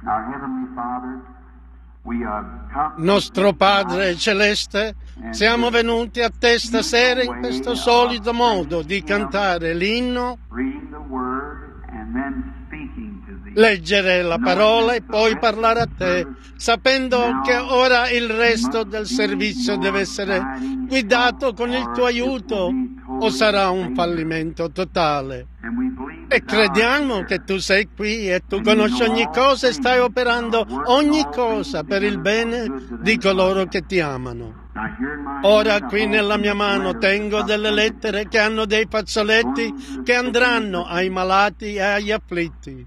Nostro Padre Celeste, siamo venuti a te stasera in questo solito modo di cantare l'inno, leggere la parola e poi parlare a te, sapendo che ora il resto del servizio deve essere guidato con il tuo aiuto o sarà un fallimento totale. E crediamo che tu sei qui e tu conosci ogni cosa e stai operando ogni cosa per il bene di coloro che ti amano. Ora qui nella mia mano tengo delle lettere che hanno dei fazzoletti che andranno ai malati e agli afflitti.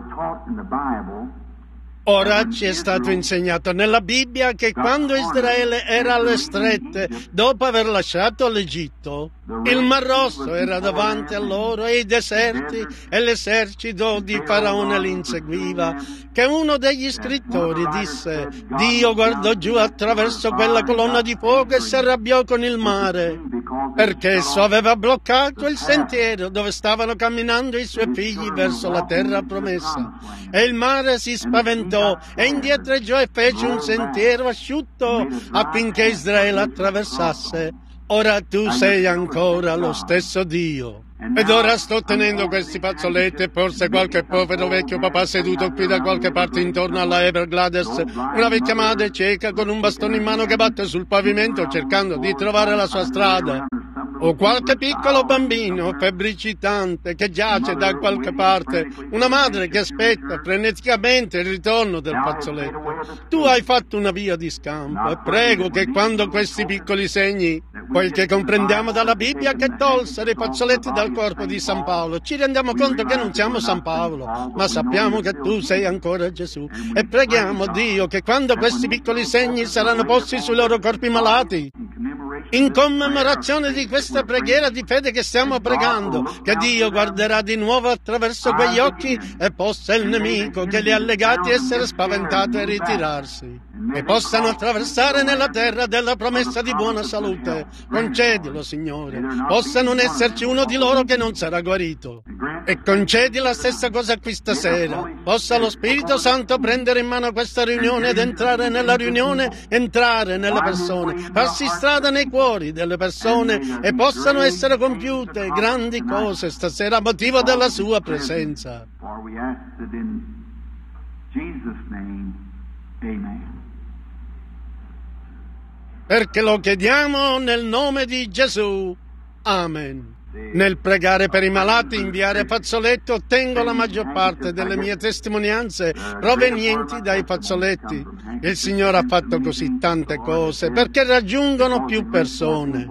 Ora ci è stato insegnato nella Bibbia che quando Israele era alle strette, dopo aver lasciato l'Egitto, il Mar Rosso era davanti a loro e i deserti e l'esercito di Faraone li inseguiva, che uno degli scrittori disse: Dio guardò giù attraverso quella colonna di fuoco e si arrabbiò con il mare, perché esso aveva bloccato il sentiero dove stavano camminando i suoi figli verso la terra promessa. E il mare si spaventò e indietreggiò e fece un sentiero asciutto affinché Israele attraversasse. Ora tu sei ancora lo stesso Dio. Ed ora sto tenendo questi fazzoletti e forse qualche povero vecchio papà seduto qui da qualche parte intorno alla Everglades, una vecchia madre cieca con un bastone in mano che batte sul pavimento cercando di trovare la sua strada, o qualche piccolo bambino febbricitante che giace da qualche parte, una madre che aspetta freneticamente il ritorno del fazzoletto. Tu hai fatto una via di scampo e prego che quando questi piccoli segni, poiché comprendiamo dalla Bibbia che tolsero i fazzoletti dal corpo di San Paolo, ci rendiamo conto che non siamo San Paolo, ma sappiamo che tu sei ancora Gesù. E preghiamo, Dio, che quando questi piccoli segni saranno posti sui loro corpi malati, in commemorazione di questa preghiera di fede che stiamo pregando, che Dio guarderà di nuovo attraverso quegli occhi e possa il nemico che li ha legati essere spaventato e ritirarsi, e possano attraversare nella terra della promessa di buona salute. Concedilo, Signore. Possa non esserci uno di loro che non sarà guarito. E concedi la stessa cosa qui stasera. Possa lo Spirito Santo prendere in mano questa riunione ed entrare nella riunione, entrare nelle persone, farsi strada nei cuori delle persone e possano essere compiute grandi cose stasera a motivo della sua presenza. Perché lo chiediamo nel nome di Gesù. Amen. Nel pregare per i malati, inviare fazzoletti, ottengo la maggior parte delle mie testimonianze provenienti dai fazzoletti. Il Signore ha fatto così tante cose perché raggiungono più persone.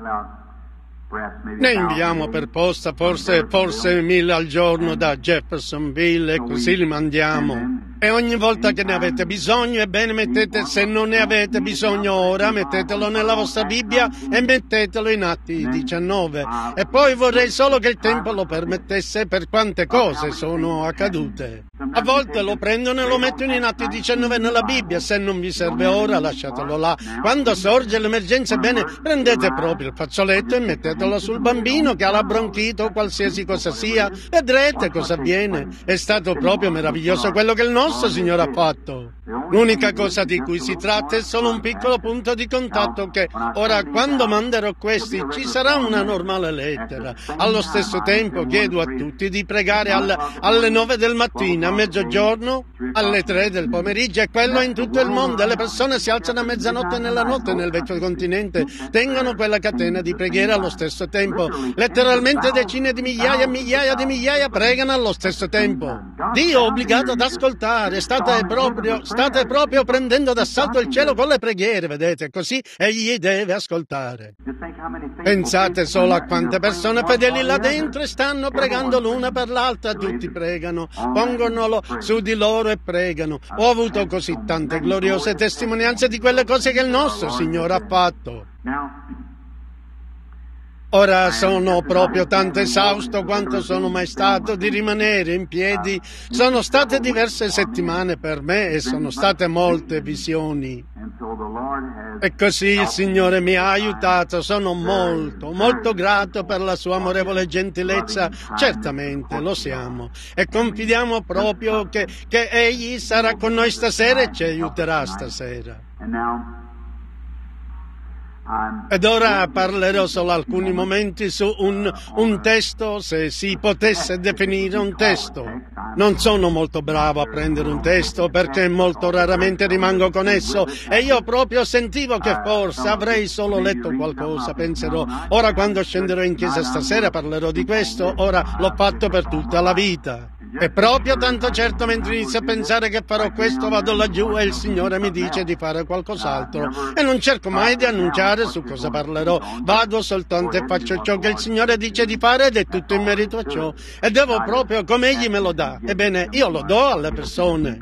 Ne inviamo per posta forse 1000 al giorno da Jeffersonville e così li mandiamo. E ogni volta che ne avete bisogno, ebbene mettete, se non ne avete bisogno ora, mettetelo nella vostra Bibbia e mettetelo in Atti 19. E poi vorrei solo che il tempo lo permettesse per quante cose sono accadute. A volte lo prendono e lo mettono in Atti 19 nella Bibbia. Se non vi serve ora, lasciatelo là. Quando sorge l'emergenza, bene, prendete proprio il fazzoletto e mettetelo sul bambino che ha la bronchite o qualsiasi cosa sia. Vedrete cosa avviene. È stato proprio meraviglioso quello che il nostro Signore ha fatto. L'unica cosa di cui si tratta è solo un piccolo punto di contatto che ora, quando manderò questi, ci sarà una normale lettera. Allo stesso tempo chiedo a tutti di pregare alle 9 del mattino, a mezzogiorno, alle 3 del pomeriggio, e quello in tutto il mondo. Le persone si alzano a mezzanotte nella notte nel vecchio continente, tengono quella catena di preghiera allo stesso tempo. Letteralmente decine di migliaia e migliaia di migliaia pregano allo stesso tempo. Dio è obbligato ad ascoltare. State proprio prendendo d'assalto il cielo con le preghiere, vedete, così egli deve ascoltare. Pensate solo a quante persone fedeli là dentro e stanno pregando l'una per l'altra. Tutti pregano, pongono su di loro e pregano. Ho avuto così tante gloriose testimonianze di quelle cose che il nostro Signore ha fatto. Ora sono proprio tanto esausto quanto sono mai stato di rimanere in piedi. Sono state diverse settimane per me e sono state molte visioni. E così il Signore mi ha aiutato. Sono molto, molto grato per la sua amorevole gentilezza. Certamente lo siamo. E confidiamo proprio che Egli sarà con noi stasera e ci aiuterà stasera. Ed ora parlerò solo alcuni momenti su un testo, se si potesse definire un testo. Non sono molto bravo a prendere un testo perché molto raramente rimango con esso e io proprio sentivo che forse avrei solo letto qualcosa. Penserò, ora quando scenderò in chiesa stasera parlerò di questo, ora l'ho fatto per tutta la vita. E proprio tanto certo mentre inizio a pensare che farò questo vado laggiù e il Signore mi dice di fare qualcos'altro e non cerco mai di annunciare su cosa parlerò, vado soltanto e faccio ciò che il Signore dice di fare ed è tutto in merito a ciò e devo proprio come Egli me lo dà. Ebbene, io lo do alle persone.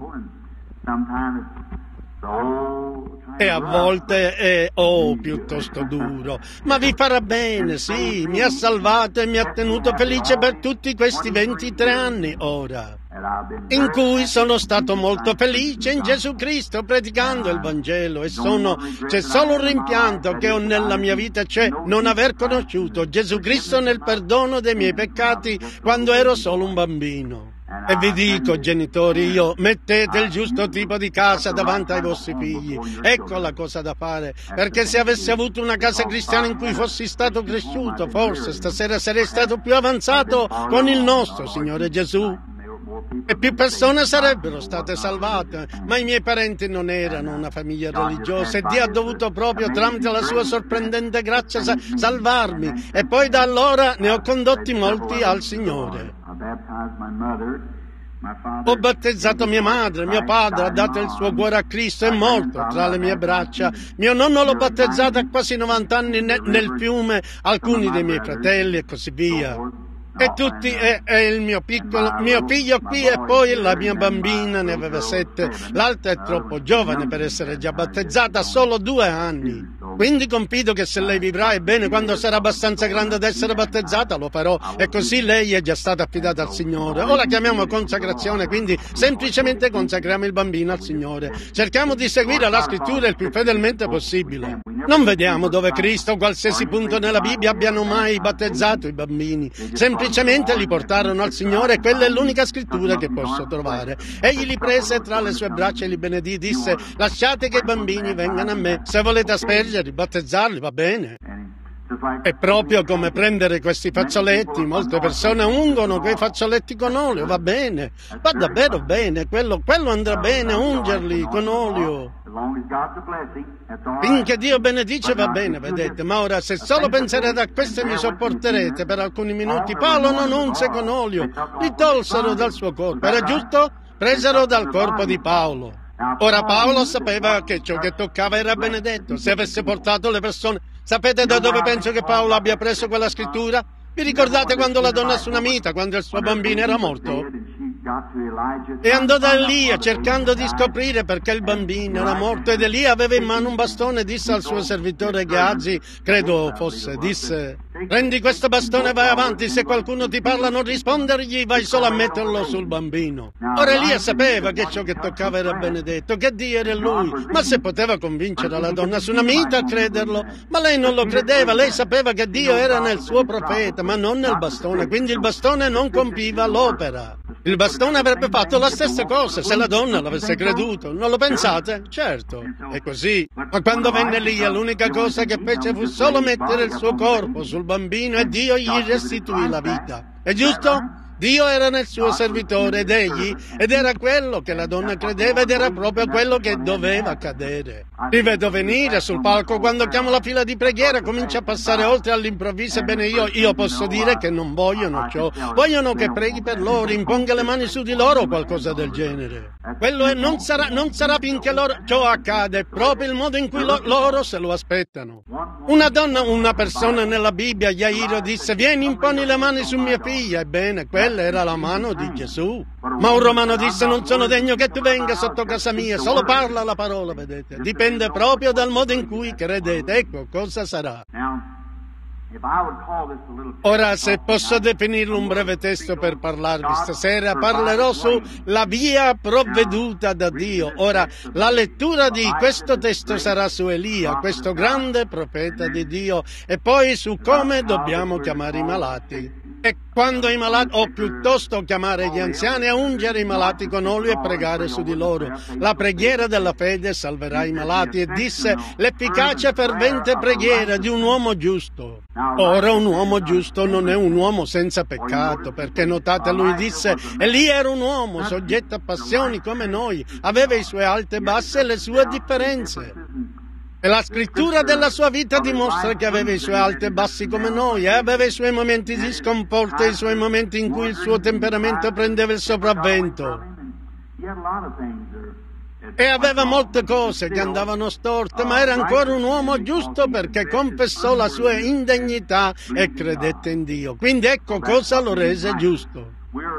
E a volte è piuttosto duro, ma vi farà bene, sì, mi ha salvato e mi ha tenuto felice per tutti questi 23 anni ora, in cui sono stato molto felice in Gesù Cristo predicando il Vangelo e c'è solo un rimpianto che ho nella mia vita, cioè non aver conosciuto Gesù Cristo nel perdono dei miei peccati quando ero solo un bambino. E vi dico, genitori, mettete il giusto tipo di casa davanti ai vostri figli. Ecco la cosa da fare, perché se avessi avuto una casa cristiana in cui fossi stato cresciuto, forse stasera sarei stato più avanzato con il nostro Signore Gesù. E più persone sarebbero state salvate, ma i miei parenti non erano una famiglia religiosa e Dio ha dovuto proprio tramite la sua sorprendente grazia salvarmi e poi da allora ne ho condotti molti al Signore. Ho battezzato mia madre, mio padre ha dato il suo cuore a Cristo, è morto tra le mie braccia. Mio nonno l'ho battezzato a quasi 90 anni nel fiume, alcuni dei miei fratelli e così via. E tutti, e il mio figlio qui e poi la mia bambina ne aveva 7, l'altra è troppo giovane per essere già battezzata, ha solo 2 anni. Quindi confido che se lei vivrà e bene quando sarà abbastanza grande ad essere battezzata lo farò e così lei è già stata affidata al Signore. Ora chiamiamo consacrazione, quindi semplicemente consacriamo il bambino al Signore. Cerchiamo di seguire la Scrittura il più fedelmente possibile. Non vediamo dove Cristo o qualsiasi punto nella Bibbia abbiano mai battezzato i bambini. Semplicemente li portarono al Signore e quella è l'unica Scrittura che posso trovare. Egli li prese tra le sue braccia e li benedì, disse: lasciate che i bambini vengano a me. Se volete aspergerli, battezzarli, va bene. È proprio come prendere questi fazzoletti, molte persone ungono quei fazzoletti con olio, va bene, va davvero bene, quello andrà bene, ungerli con olio. Finché Dio benedice va bene, vedete, ma ora se solo penserete a questo e mi sopporterete per alcuni minuti, Paolo non unse con olio, li tolsero dal suo corpo, era giusto? Presero dal corpo di Paolo. Ora Paolo sapeva che ciò che toccava era benedetto, se avesse portato le persone. Sapete da dove penso che Paolo abbia preso quella scrittura? Vi ricordate quando la donna sunamita, quando il suo bambino era morto? E andò da Elia cercando di scoprire perché il bambino era morto ed Elia aveva in mano un bastone e disse al suo servitore Gehazi, credo fosse, disse: prendi questo bastone e vai avanti, se qualcuno ti parla non rispondergli, vai solo a metterlo sul bambino. Ora Elia sapeva che ciò che toccava era benedetto, che Dio era lui, ma se poteva convincere la donna sunamita a crederlo, ma lei non lo credeva, lei sapeva che Dio era nel suo profeta, ma non nel bastone, quindi il bastone non compiva l'opera. Il bastone avrebbe fatto la stessa cosa se la donna l'avesse creduto, non lo pensate? Certo, è così. Ma quando venne Elia l'unica cosa che fece fu solo mettere il suo corpo sul bambino e Dio gli restituì la vita. È giusto? Dio era nel suo servitore ed era quello che la donna credeva ed era proprio quello che doveva accadere. Li vedo venire sul palco quando chiamo la fila di preghiera, comincia a passare oltre all'improvviso, ebbene io posso dire che non vogliono ciò, vogliono che preghi per loro, imponga le mani su di loro o qualcosa del genere. Quello è, non sarà finché ciò accade, proprio il modo in cui loro se lo aspettano. Una persona nella Bibbia, Jairo, disse: vieni, imponi le mani su mia figlia, ebbene quella era la mano di Gesù. Ma un romano disse: non sono degno che tu venga sotto casa mia, solo parla la parola, vedete. Dipende proprio dal modo in cui credete, ecco cosa sarà. Ora, se posso definirlo un breve testo per parlarvi stasera, parlerò sulla via provveduta da Dio. Ora, la lettura di questo testo sarà su Elia, questo grande profeta di Dio, e poi su come dobbiamo chiamare i malati. E quando i malati, o piuttosto chiamare gli anziani a ungere i malati con olio e pregare su di loro. La preghiera della fede salverà i malati, e disse l'efficace fervente preghiera di un uomo giusto. Ora un uomo giusto non è un uomo senza peccato, perché notate, lui disse, Elia era un uomo soggetto a passioni come noi, aveva i suoi alti e bassi e le sue differenze. E la scrittura della sua vita dimostra che aveva i suoi alti e bassi come noi, aveva i suoi momenti di sconforto e i suoi momenti in cui il suo temperamento prendeva il sopravvento. E aveva molte cose che andavano storte, ma era ancora un uomo giusto perché confessò la sua indegnità e credette in Dio. Quindi ecco cosa lo rese giusto.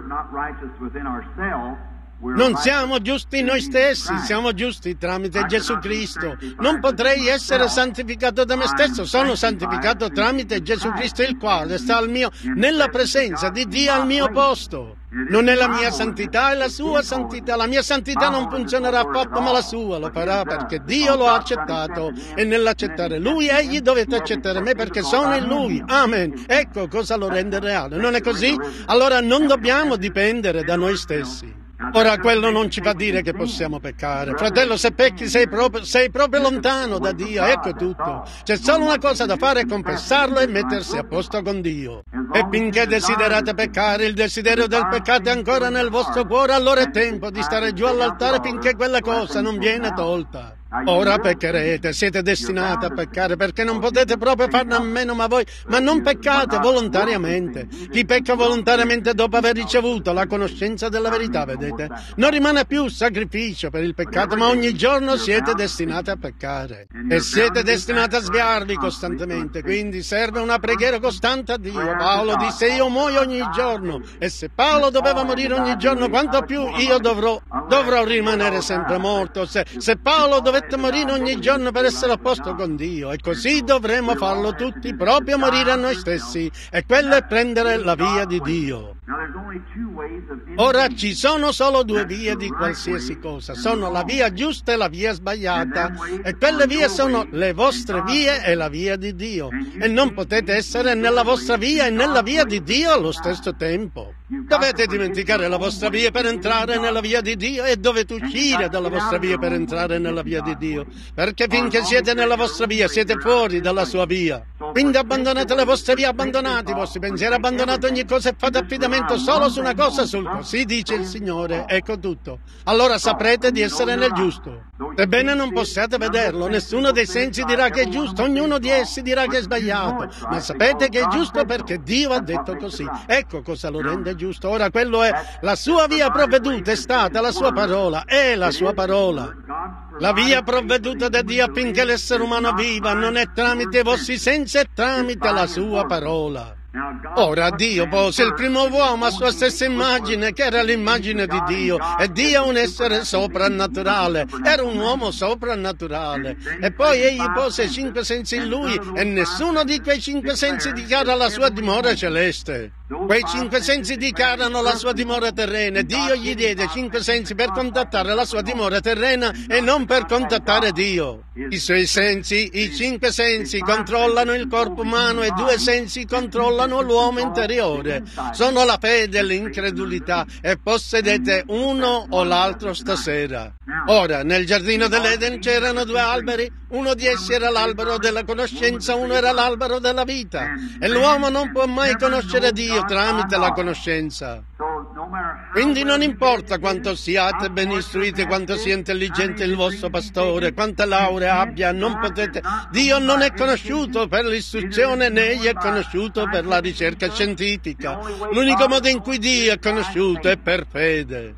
Non siamo giusti noi stessi, siamo giusti tramite Gesù Cristo. Non potrei essere santificato da me stesso, sono santificato tramite Gesù Cristo, il quale sta nella presenza di Dio al mio posto. Non è la mia santità, è la sua santità. La mia santità non funzionerà affatto, ma la sua lo farà perché Dio lo ha accettato. E nell'accettare Lui, egli dovete accettare me perché sono in Lui. Amen. Ecco cosa lo rende reale. Non è così? Allora non dobbiamo dipendere da noi stessi. Ora, quello non ci fa dire che possiamo peccare. Fratello, se pecchi sei proprio lontano da Dio, ecco tutto. C'è solo una cosa da fare, confessarlo e mettersi a posto con Dio. E finché desiderate peccare, il desiderio del peccato è ancora nel vostro cuore, allora è tempo di stare giù all'altare finché quella cosa non viene tolta. Ora peccherete, siete destinati a peccare perché non potete proprio farne a meno, ma non peccate volontariamente. Chi pecca volontariamente dopo aver ricevuto la conoscenza della verità, vedete, non rimane più sacrificio per il peccato, ma ogni giorno siete destinati a peccare e siete destinati a sviarvi costantemente, quindi serve una preghiera costante a Dio. Paolo disse io muoio ogni giorno, e se Paolo doveva morire ogni giorno, quanto più io dovrò rimanere sempre morto. Se Paolo dovette morire ogni giorno per essere a posto con Dio, e così dovremo farlo tutti, proprio morire a noi stessi, e quello è prendere la via di Dio. Ora ci sono solo due vie di qualsiasi cosa, sono la via giusta e la via sbagliata, e quelle vie sono le vostre vie e la via di Dio, e non potete essere nella vostra via e nella via di Dio allo stesso tempo. Dovete dimenticare la vostra via per entrare nella via di Dio, e dovete uscire dalla vostra via per entrare nella via di Dio, perché finché siete nella vostra via siete fuori dalla sua via. Quindi abbandonate le vostre vie, abbandonate i vostri pensieri, abbandonate ogni cosa e fate affidamento solo su una cosa, sul così dice il Signore, ecco tutto. Allora saprete di essere nel giusto. Sebbene non possiate vederlo, nessuno dei sensi dirà che è giusto, ognuno di essi dirà che è sbagliato, ma sapete che è giusto perché Dio ha detto così. Ecco cosa lo rende giusto. Ora quello è la sua via provveduta, è stata la sua parola, è la sua parola. La via provveduta da Dio affinché l'essere umano viva non è tramite i vostri sensi, è tramite la sua parola. Ora Dio pose il primo uomo a sua stessa immagine, che era l'immagine di Dio, e Dio è un essere soprannaturale, era un uomo soprannaturale, e poi egli pose 5 sensi in lui, e nessuno di quei 5 sensi dichiara la sua dimora celeste. Quei 5 sensi dichiarano la sua dimora terrena, e Dio gli diede 5 sensi per contattare la sua dimora terrena e non per contattare Dio. I suoi sensi, i 5 sensi, controllano il corpo umano, e 2 sensi controllano l'uomo interiore. Sono la fede e l'incredulità, e possedete uno o l'altro stasera. Ora, nel giardino dell'Eden c'erano 2 alberi, uno di essi era l'albero della conoscenza, uno era l'albero della vita, e l'uomo non può mai conoscere Dio tramite la conoscenza. Quindi non importa quanto siate ben istruiti, quanto sia intelligente il vostro pastore, quante lauree abbia, non potete. Dio non è conosciuto per l'istruzione, né egli è conosciuto per la ricerca scientifica. L'unico modo in cui Dio è conosciuto è per fede.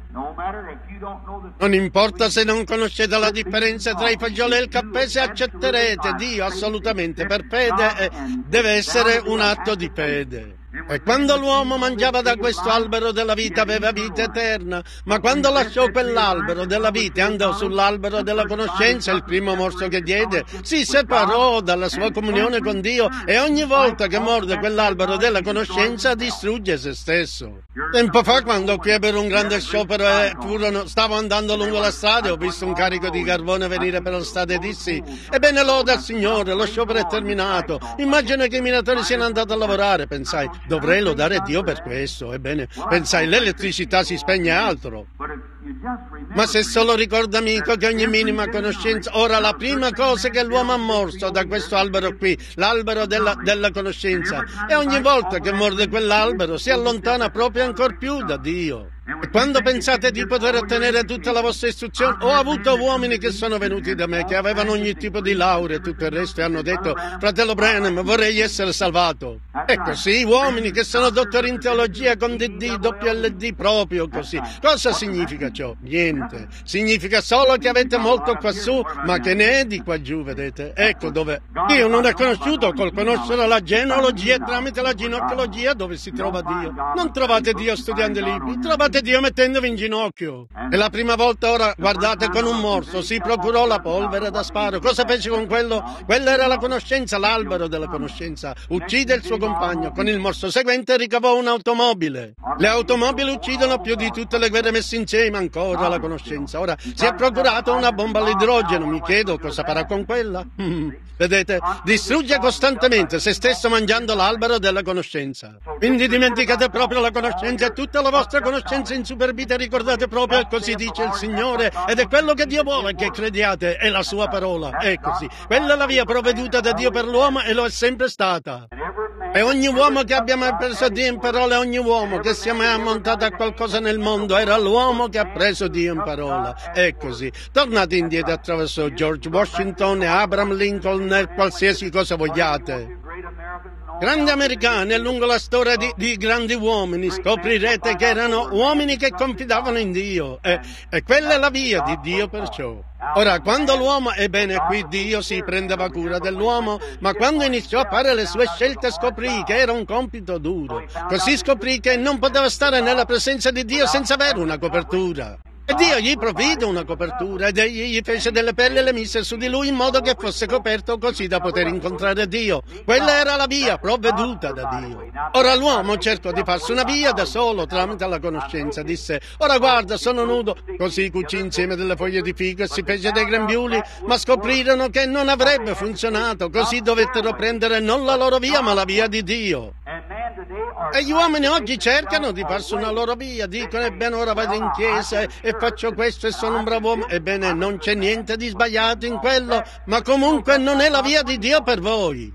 Non importa se non conoscete la differenza tra i fagioli e il caffè, se accetterete Dio assolutamente per fede, deve essere un atto di fede. E quando l'uomo mangiava da questo albero della vita aveva vita eterna, ma quando lasciò quell'albero della vita e andò sull'albero della conoscenza, il primo morso che diede, si separò dalla sua comunione con Dio e ogni volta che morde quell'albero della conoscenza distrugge se stesso. Tempo fa, quando qui ebbero un grande sciopero e stavo andando lungo la strada e ho visto un carico di carbone venire per la strada e dissi: ebbene, loda al Signore, lo sciopero è terminato. Immagino che i minatori siano andati a lavorare. Pensai, dovrei lodare Dio per questo. Ebbene, pensai, l'elettricità si spegne altro. Ma se solo ricorda, amico, che ogni minima conoscenza... Ora, la prima cosa che l'uomo ha morso da questo albero qui, l'albero della conoscenza, e ogni volta che morde quell'albero si allontana proprio ancor più da Dio. E quando pensate di poter ottenere tutta la vostra istruzione, ho avuto uomini che sono venuti da me, che avevano ogni tipo di laurea e tutto il resto, e hanno detto: fratello Branham, vorrei essere salvato. E così, uomini che sono dottori in teologia con DD, WLD, proprio così. Cosa significa ciò? Niente. Significa solo che avete molto quassù, ma che ne è di qua giù, vedete? Ecco dove Dio non è conosciuto col conoscere la genealogia e tramite la ginocchiologia dove si trova Dio. Non trovate Dio studiando i libri, trovate Dio mettendovi in ginocchio. E la prima volta, ora, guardate, con un morso si procurò la polvere da sparo. Cosa fece con quello? Quella era la conoscenza, l'albero della conoscenza. Uccide il suo compagno. Con il morso seguente ricavò un'automobile. Le automobili uccidono più di tutte le guerre messe insieme, ancora la conoscenza. Ora si è procurato una bomba all'idrogeno. Mi chiedo cosa farà con quella. Vedete? Distrugge costantemente se stesso mangiando l'albero della conoscenza. Quindi dimenticate proprio la conoscenza e tutta la vostra conoscenza insuperbita, ricordate proprio, e così dice il Signore, ed è quello che Dio vuole che crediate, è la sua parola. È così. Quella è la via provveduta da Dio per l'uomo e lo è sempre stata. E ogni uomo che abbia mai preso Dio in parola, ogni uomo che sia mai ammontato a qualcosa nel mondo, era l'uomo che ha preso Dio in parola. È così. Tornate indietro attraverso George Washington e Abraham Lincoln e qualsiasi cosa vogliate. Grandi americani, e lungo la storia di grandi uomini scoprirete che erano uomini che confidavano in Dio, e quella è la via di Dio perciò. Ora, quando l'uomo, ebbene qui Dio si prendeva cura dell'uomo, ma quando iniziò a fare le sue scelte scoprì che era un compito duro. Così scoprì che non poteva stare nella presenza di Dio senza avere una copertura. E Dio gli provvide una copertura ed egli gli fece delle perle e le mise su di lui in modo che fosse coperto così da poter incontrare Dio. Quella era la via provveduta da Dio. Ora l'uomo cercò di farsi una via da solo tramite la conoscenza. Disse: ora guarda, sono nudo. Così cucì insieme delle foglie di fico e si fece dei grembiuli, ma scoprirono che non avrebbe funzionato. Così dovettero prendere non la loro via ma la via di Dio. E gli uomini oggi cercano di farsi una loro via, dicono: ebbene, ora vado in chiesa e faccio questo e sono un bravo uomo. Ebbene, non c'è niente di sbagliato in quello, ma comunque non è la via di Dio per voi.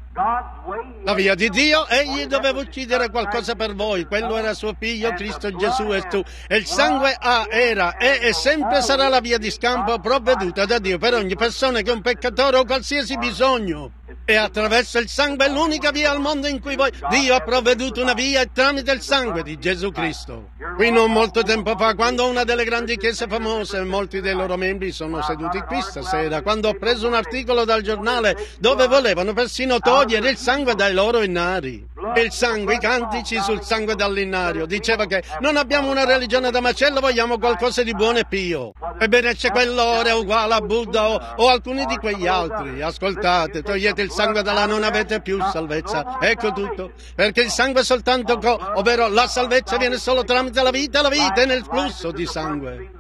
La via di Dio, egli doveva uccidere qualcosa per voi, quello era suo figlio Cristo Gesù e tu. E il sangue era, è e sempre sarà la via di scampo provveduta da Dio per ogni persona che è un peccatore o qualsiasi bisogno. E attraverso il sangue è l'unica via al mondo in cui Dio ha provveduto una via, e tramite il sangue di Gesù Cristo. Qui non molto tempo fa, quando una delle grandi chiese famose, molti dei loro membri sono seduti qui stasera, quando ho preso un articolo dal giornale dove volevano persino togliere il sangue dai loro innari. Il sangue, i cantici sul sangue dall'innario. Diceva che non abbiamo una religione da macello, vogliamo qualcosa di buono e pio. Ebbene, c'è quell'ora uguale a Buddha o alcuni di quegli altri. Ascoltate, togliete il sangue da là, non avete più salvezza. Ecco tutto. Perché il sangue è soltanto, ovvero la salvezza viene solo tramite la vita è nel flusso di sangue.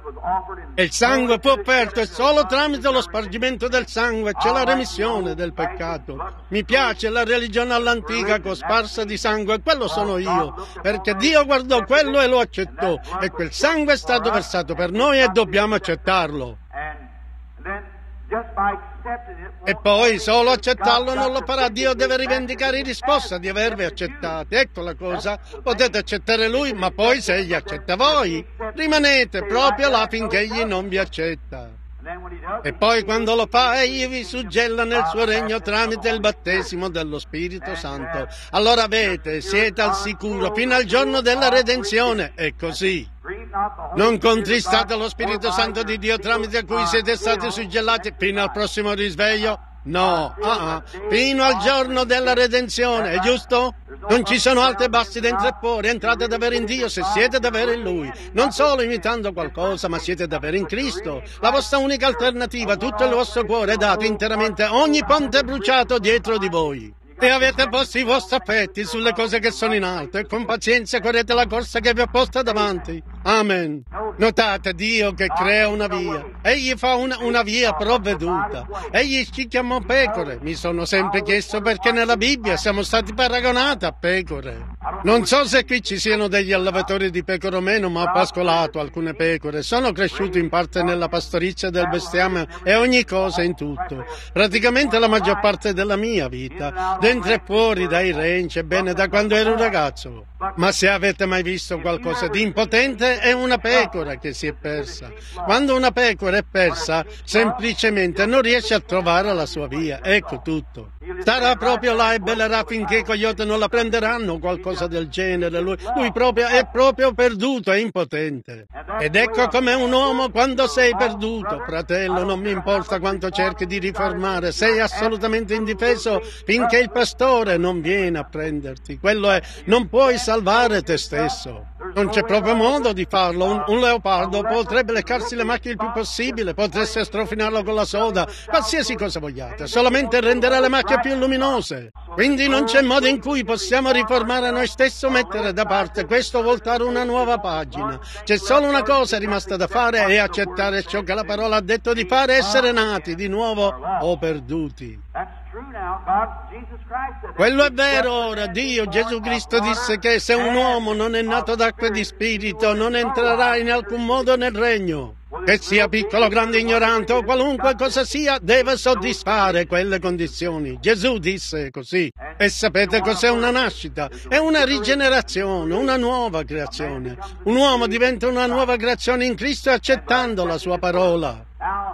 E il sangue fu offerto e solo tramite lo spargimento del sangue c'è la remissione del peccato. Mi piace la religione all'antica cosparsa di sangue, quello sono io, perché Dio guardò quello e lo accettò, e quel sangue è stato versato per noi e dobbiamo accettarlo. E poi solo accettarlo non lo farà. Dio deve rivendicare in risposta di avervi accettati. Ecco la cosa. Potete accettare Lui, ma poi se Egli accetta voi, rimanete proprio là finché Egli non vi accetta. E poi quando lo fa, Egli vi suggella nel suo regno tramite il battesimo dello Spirito Santo. Allora siete al sicuro fino al giorno della redenzione. È così. Non contristate lo Spirito Santo di Dio tramite cui siete stati suggellati fino al prossimo risveglio. No, fino al giorno della redenzione, è giusto? Non ci sono alti e bassi dentro e fuori, entrate davvero in Dio se siete davvero in Lui. Non solo imitando qualcosa, ma siete davvero in Cristo. La vostra unica alternativa, tutto il vostro cuore è dato interamente, ogni ponte è bruciato dietro di voi. E avete posto i vostri affetti sulle cose che sono in alto e con pazienza correte la corsa che vi è posta davanti. Amen. Notate Dio che crea una via. Egli fa una via provveduta. Egli ci chiamò pecore. Mi sono sempre chiesto perché nella Bibbia siamo stati paragonati a pecore. Non so se qui ci siano degli allevatori di pecore o meno, ma ho pascolato alcune pecore. Sono cresciuto in parte nella pastorizia del bestiame e ogni cosa in tutto. Praticamente la maggior parte della mia vita. Dentro e fuori dai ranch, ebbene da quando ero un ragazzo. Ma se avete mai visto qualcosa di impotente, è una pecora che si è persa. Quando una pecora è persa, semplicemente non riesce a trovare la sua via. Ecco tutto. Starà proprio là e bellerà finché i coyote non la prenderanno, qualcosa del genere. Lui proprio è proprio perduto, è impotente. Ed ecco com'è un uomo quando sei perduto, fratello, non mi importa quanto cerchi di riformare, sei assolutamente indifeso finché il pastore non viene a prenderti. Quello è, non puoi salvare te stesso. Non c'è proprio modo di farlo. Un leopardo potrebbe leccarsi le macchie il più possibile, potreste strofinarlo con la soda, qualsiasi cosa vogliate, solamente renderà le macchie più luminose. Quindi non c'è modo in cui possiamo riformare noi stessi o mettere da parte questo, voltare una nuova pagina. C'è solo una cosa rimasta da fare e accettare ciò che la parola ha detto di fare, essere nati di nuovo o perduti. Quello è vero ora. Dio, Gesù Cristo disse che se un uomo non è nato d'acqua e di spirito non entrerà in alcun modo nel regno. Che sia piccolo, grande, ignorante o qualunque cosa sia, deve soddisfare quelle condizioni. Gesù disse così. E sapete cos'è una nascita? È una rigenerazione, una nuova creazione. Un uomo diventa una nuova creazione in Cristo accettando la sua parola.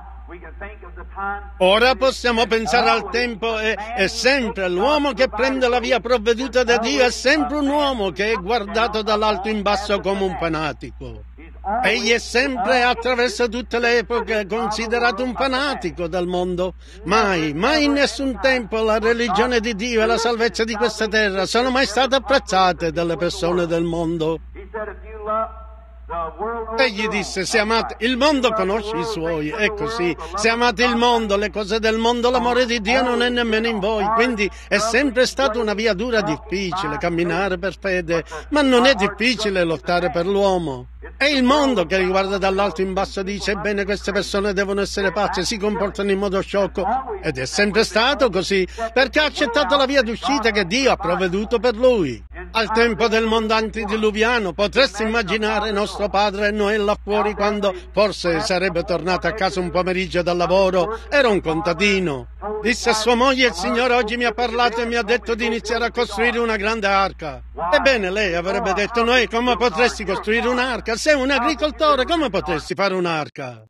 Ora possiamo pensare al tempo e sempre l'uomo che prende la via provveduta da Dio è sempre un uomo che è guardato dall'alto in basso come un fanatico. Egli è sempre, attraverso tutte le epoche, considerato un fanatico dal mondo. Mai in nessun tempo la religione di Dio e la salvezza di questa terra sono mai state apprezzate dalle persone del mondo. Egli disse, se amate il mondo conosce i suoi, è così. Se amate il mondo, le cose del mondo, l'amore di Dio non è nemmeno in voi. Quindi è sempre stata una via dura, difficile, camminare per fede, ma non è difficile lottare per l'uomo. È il mondo che li guarda dall'alto in basso e dice, ebbene queste persone devono essere pazze, si comportano in modo sciocco. Ed è sempre stato così, perché ha accettato la via d'uscita che Dio ha provveduto per lui. Al tempo del mondo antediluviano potresti immaginare nostro padre Noè là fuori quando forse sarebbe tornato a casa un pomeriggio dal lavoro. Era un contadino. Disse a sua moglie, il Signore oggi mi ha parlato e mi ha detto di iniziare a costruire una grande arca. Ebbene lei avrebbe detto, Noè, come potresti costruire un'arca? Sei un agricoltore, come potresti fare un'arca?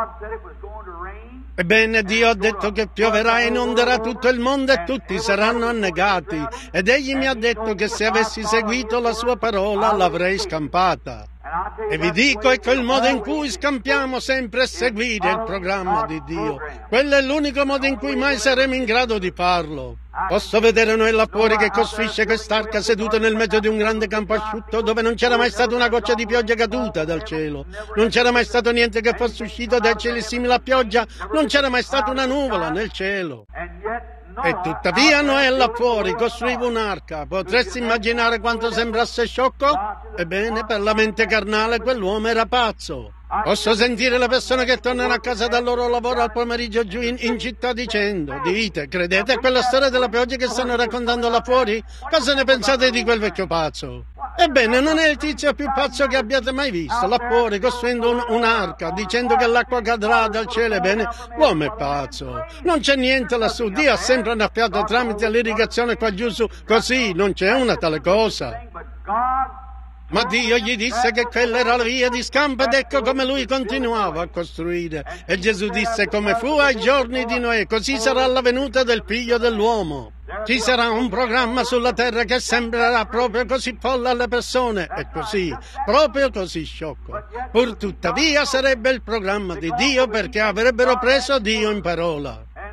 Ebbene, Dio ha detto che pioverà e inonderà tutto il mondo e tutti saranno annegati. Ed egli mi ha detto che se avessi seguito la sua parola l'avrei scampata. E vi dico, ecco il modo in cui scampiamo sempre a seguire il programma di Dio. Quello è l'unico modo in cui mai saremo in grado di farlo. Posso vedere noi là fuori che costruisce quest'arca seduto nel mezzo di un grande campo asciutto dove non c'era mai stata una goccia di pioggia caduta dal cielo. Non c'era mai stato niente che fosse uscito dai cieli simile a pioggia. Non c'era mai stata una nuvola nel cielo. E tuttavia Noè là fuori costruiva un'arca. Potresti immaginare quanto sembrasse sciocco? Ebbene, per la mente carnale quell'uomo era pazzo. Posso sentire le persone che tornano a casa dal loro lavoro al pomeriggio giù in città dicendo, dite, credete a quella storia della pioggia che stanno raccontando là fuori? Cosa ne pensate di quel vecchio pazzo? Ebbene, non è il tizio più pazzo che abbiate mai visto, là fuori costruendo un'arca, dicendo che l'acqua cadrà dal cielo. Ebbene, l'uomo è pazzo. Non c'è niente lassù, Dio ha sempre annaffiato tramite l'irrigazione qua giù su, così non c'è una tale cosa. Ma Dio gli disse che quella era la via di scampo ed ecco come lui continuava a costruire. E Gesù disse, come fu ai giorni di Noè, così sarà la venuta del figlio dell'uomo. Ci sarà un programma sulla terra che sembrerà proprio così folle alle persone e così, proprio così sciocco. Pur tuttavia sarebbe il programma di Dio perché avrebbero preso Dio in parola.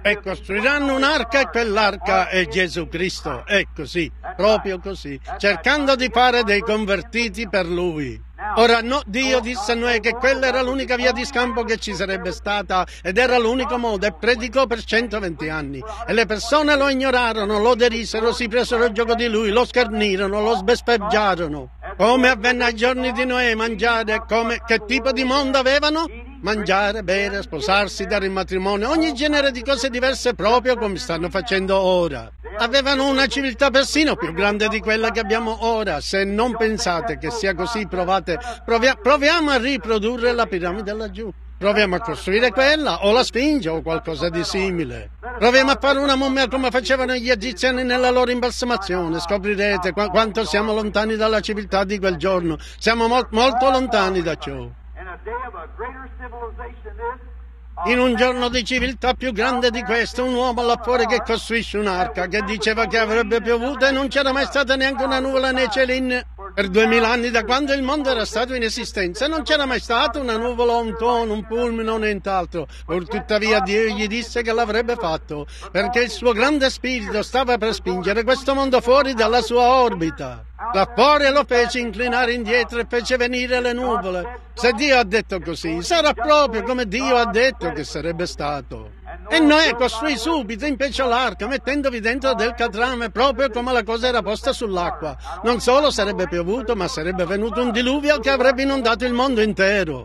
E costruiranno un'arca e quell'arca è Gesù Cristo. È così, proprio così, cercando di fare dei convertiti per Lui. Ora no, Dio disse a Noè che quella era l'unica via di scampo che ci sarebbe stata ed era l'unico modo e predicò per 120 anni e le persone lo ignorarono, lo derisero, si presero il gioco di lui, lo schernirono, lo sbeffeggiarono. Come avvenne ai giorni di Noè, mangiare, che tipo di mondo avevano? Mangiare, bere, sposarsi, dare in matrimonio, ogni genere di cose diverse proprio come stanno facendo ora. Avevano una civiltà persino più grande di quella che abbiamo ora. Se non pensate che sia così, proviamo a riprodurre la piramide laggiù. Proviamo a costruire quella, o la Sfinge, o qualcosa di simile. Proviamo a fare una mummia come facevano gli egiziani nella loro imbalsamazione. Scoprirete quanto siamo lontani dalla civiltà di quel giorno. Siamo molto lontani da ciò. In un giorno di civiltà più grande di questo, un uomo là fuori che costruisce un'arca, che diceva che avrebbe piovuto e non c'era mai stata neanche una nuvola nei cieli per 2000 anni, da quando il mondo era stato in esistenza. Non c'era mai stata una nuvola, un tuono, un fulmine o nient'altro. Pur tuttavia Dio gli disse che l'avrebbe fatto, perché il suo grande spirito stava per spingere questo mondo fuori dalla sua orbita. Là fuori lo fece inclinare indietro e fece venire le nuvole. Se Dio ha detto così, sarà proprio come Dio ha detto che sarebbe stato. E Noè costruì subito in peggio l'arca, mettendovi dentro del catrame, proprio come la cosa era posta sull'acqua. Non solo sarebbe piovuto, ma sarebbe venuto un diluvio che avrebbe inondato il mondo intero.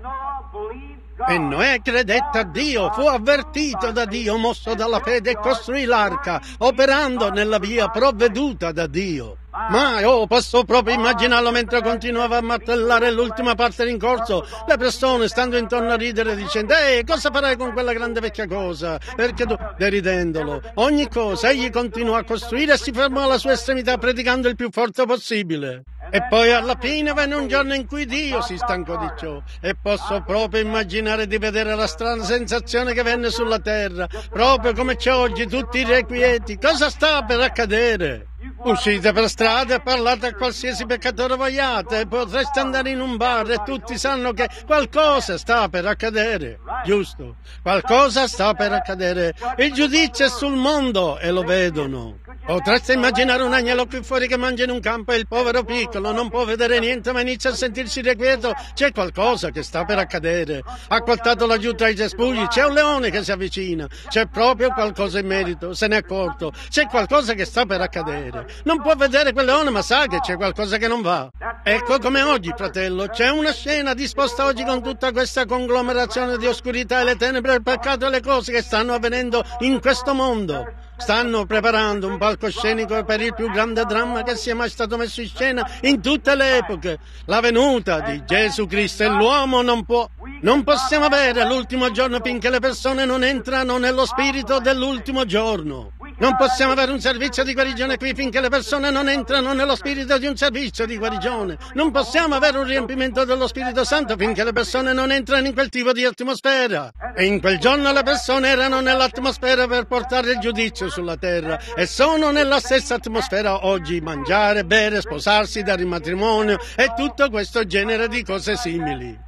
E Noè credette a Dio, fu avvertito da Dio, mosso dalla fede, e costruì l'arca, operando nella via provveduta da Dio. Ma posso proprio immaginarlo mentre continuava a martellare l'ultima parte in corso, le persone stando intorno a ridere dicendo: cosa farai con quella grande vecchia cosa? Perché tu, deridendolo, ogni cosa egli continuò a costruire e si fermò alla sua estremità predicando il più forte possibile. E poi alla fine venne un giorno in cui Dio si stancò di ciò, e posso proprio immaginare di vedere la strana sensazione che venne sulla terra, proprio come c'è oggi, tutti irrequieti. Cosa sta per accadere? Uscite per strada e parlate a qualsiasi peccatore vogliate, potreste andare in un bar e tutti sanno che qualcosa sta per accadere, giusto? Qualcosa sta per accadere. Il giudizio è sul mondo e lo vedono. Potreste immaginare un agnello qui fuori che mangia in un campo e il povero piccolo non può vedere niente ma inizia a sentirsi irrequieto. C'è qualcosa che sta per accadere. Ha accoltato laggiù tra i cespugli, c'è un leone che si avvicina. C'è proprio qualcosa in merito, se ne è accorto. C'è qualcosa che sta per accadere. Non può vedere quel leone ma sa che c'è qualcosa che non va. Ecco come oggi, fratello, c'è una scena disposta oggi con tutta questa conglomerazione di oscurità e le tenebre, il peccato e le cose che stanno avvenendo in questo mondo. Stanno preparando un palcoscenico per il più grande dramma che sia mai stato messo in scena in tutte le epoche, la venuta di Gesù Cristo. E l'uomo non possiamo avere l'ultimo giorno finché le persone non entrano nello spirito dell'ultimo giorno. Non possiamo avere un servizio di guarigione qui finché le persone non entrano nello spirito di un servizio di guarigione. Non possiamo avere un riempimento dello Spirito Santo finché le persone non entrano in quel tipo di atmosfera. E in quel giorno le persone erano nell'atmosfera per portare il giudizio sulla terra e sono nella stessa atmosfera oggi: mangiare, bere, sposarsi, dare in matrimonio e tutto questo genere di cose simili.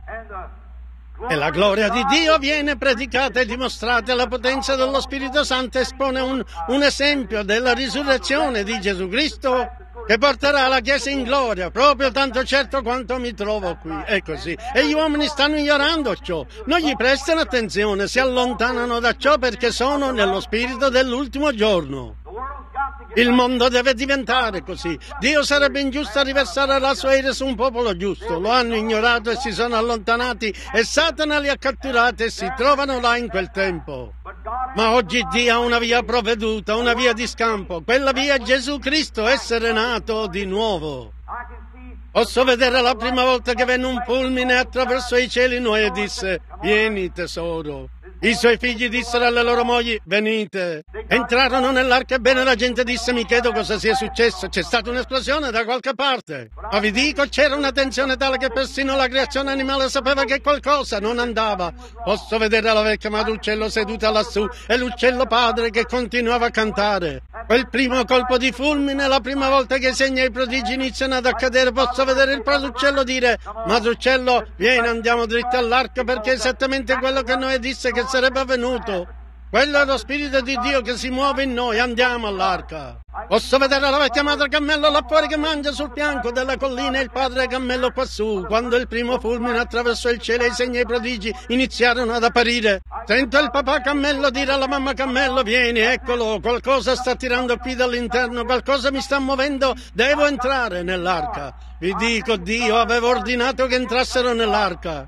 E la gloria di Dio viene predicata e dimostrata, e la potenza dello Spirito Santo espone un esempio della risurrezione di Gesù Cristo che porterà la Chiesa in gloria, proprio tanto certo quanto mi trovo qui. È così. E gli uomini stanno ignorando ciò, non gli prestano attenzione, si allontanano da ciò perché sono nello spirito dell'ultimo giorno. Il mondo deve diventare così. Dio sarebbe ingiusto a riversare la sua ira su un popolo giusto. Lo hanno ignorato e si sono allontanati e Satana li ha catturati e si trovano là in quel tempo. Ma oggi Dio ha una via provveduta, una via di scampo. Quella via è Gesù Cristo, essere nato di nuovo. Posso vedere la prima volta che venne un fulmine attraverso i cieli, Noè disse: vieni tesoro. I suoi figli dissero alle loro mogli: venite. Entrarono nell'arca e bene la gente disse: mi chiedo cosa sia successo, c'è stata un'esplosione da qualche parte. Ma vi dico, c'era una tensione tale che persino la creazione animale sapeva che qualcosa non andava. Posso vedere la vecchia madruccello seduta lassù e l'uccello padre che continuava a cantare. Quel primo colpo di fulmine, la prima volta che i segni e i prodigi iniziano ad accadere, posso vedere il padruccello dire: madruccello, vieni, andiamo dritti all'arca, perché è esattamente quello che Noè disse che sarebbe avvenuto. Quello è lo Spirito di Dio che si muove in noi. Andiamo all'arca. Posso vedere la vecchia madre cammello là fuori che mangia sul fianco della collina e il padre cammello quassù. Quando il primo fulmine attraversò il cielo e i segni e i prodigi iniziarono ad apparire. Sento il papà cammello dire alla mamma cammello: vieni, eccolo, qualcosa sta tirando qui dall'interno, qualcosa mi sta muovendo, devo entrare nell'arca. Vi dico, Dio aveva ordinato che entrassero nell'arca.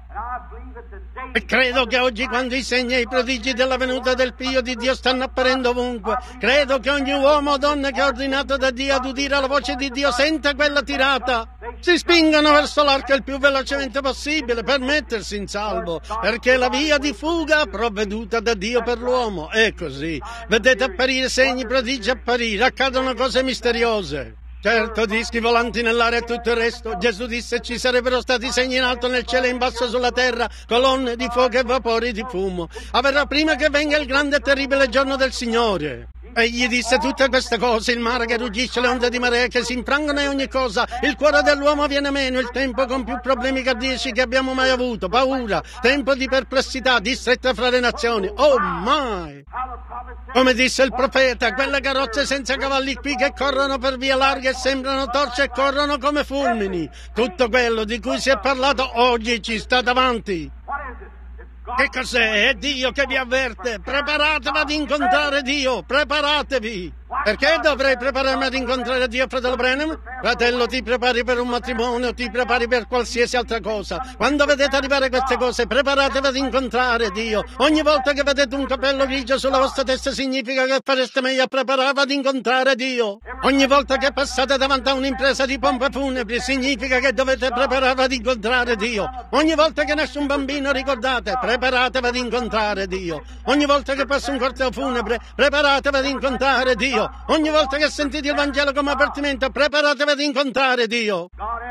E credo che oggi, quando i segni e i prodigi della venuta del Figlio di Dio stanno apparendo ovunque, credo che ogni uomo o donna che è ordinato da Dio ad udire la voce di Dio senta quella tirata. Si spingano verso l'arca il più velocemente possibile per mettersi in salvo, perché è la via di fuga provveduta da Dio per l'uomo. È così. Vedete apparire segni, prodigi apparire, accadono cose misteriose. Certo, dischi volanti nell'aria e tutto il resto. Gesù disse ci sarebbero stati segni in alto nel cielo e in basso sulla terra, colonne di fuoco e vapori di fumo. Avverrà prima che venga il grande e terribile giorno del Signore. Egli disse tutte queste cose, il mare che ruggisce, le onde di marea che si infrangono e ogni cosa. Il cuore dell'uomo viene meno, il tempo con più problemi cardiaci che abbiamo mai avuto, paura, tempo di perplessità, distretta fra le nazioni. Oh my! Come disse il profeta, quelle carrozze senza cavalli qui che corrono per via larga e sembrano torce e corrono come fulmini. Tutto quello di cui si è parlato oggi ci sta davanti. Che cos'è? È Dio che vi avverte. Preparatevi ad incontrare Dio. Preparatevi. Perché dovrei prepararmi ad incontrare Dio, fratello Branham? Fratello, ti prepari per un matrimonio, ti prepari per qualsiasi altra cosa. Quando vedete arrivare queste cose, preparatevi ad incontrare Dio. Ogni volta che vedete un capello grigio sulla vostra testa significa che fareste meglio a prepararvi ad incontrare Dio. Ogni volta che passate davanti a un'impresa di pompe funebri significa che dovete prepararvi ad incontrare Dio. Ogni volta che nasce un bambino, ricordate, preparatevi ad incontrare Dio. Ogni volta che passa un corteo funebre, preparatevi ad incontrare Dio. Ogni volta che sentite il Vangelo come avvertimento, preparatevi ad incontrare Dio.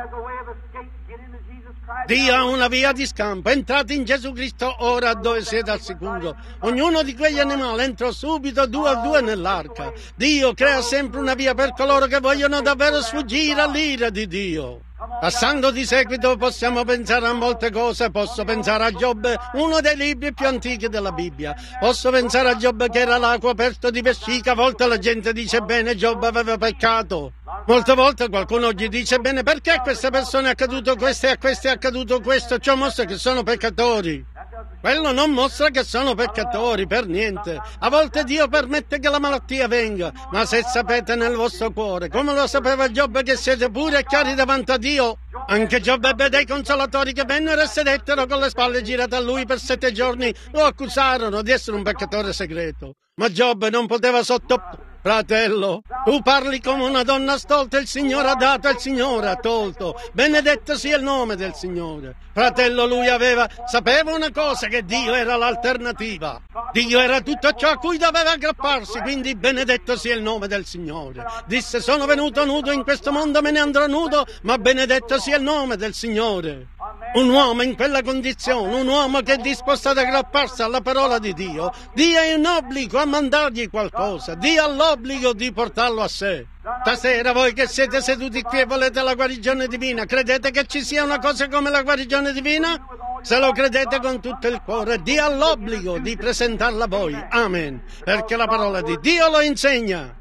Dio ha una via di scampo. Entrate in Gesù Cristo ora dove siete al sicuro. Ognuno di quegli animali entrò subito 2 a 2 nell'arca. Dio crea sempre una via per coloro che vogliono davvero sfuggire all'ira di Dio. Passando di seguito possiamo pensare a molte cose. Posso pensare a Giobbe, uno dei libri più antichi della Bibbia. Posso pensare a Giobbe che era l'acqua aperto di vescica. A volte la gente dice bene, Giobbe aveva peccato. Molte volte qualcuno oggi dice bene, perché a queste persone è accaduto questo e a queste è accaduto questo? Ciò mostra che sono peccatori. Quello non mostra che sono peccatori, per niente. A volte Dio permette che la malattia venga, ma se sapete nel vostro cuore, come lo sapeva Giobbe, che siete puri e chiari davanti a Dio. Anche Giobbe ebbe dei consolatori che vennero e sedettero con le spalle girate a lui per 7 giorni, lo accusarono di essere un peccatore segreto. Ma Giobbe non poteva Fratello, tu parli come una donna stolta, il Signore ha dato e il Signore ha tolto. Benedetto sia il nome del Signore. Fratello, lui sapeva una cosa, che Dio era l'alternativa. Dio era tutto ciò a cui doveva aggrapparsi, quindi benedetto sia il nome del Signore. Disse, sono venuto nudo in questo mondo, me ne andrò nudo, ma benedetto sia il nome del Signore. Un uomo in quella condizione, un uomo che è disposto ad aggrapparsi alla parola di Dio, Dio è in obbligo a mandargli qualcosa, Dio ha l'obbligo di portarlo a sé. Stasera voi che siete seduti qui e volete la guarigione divina, credete che ci sia una cosa come la guarigione divina? Se lo credete con tutto il cuore, Dio ha l'obbligo di presentarla a voi. Amen. Perché la parola di Dio lo insegna.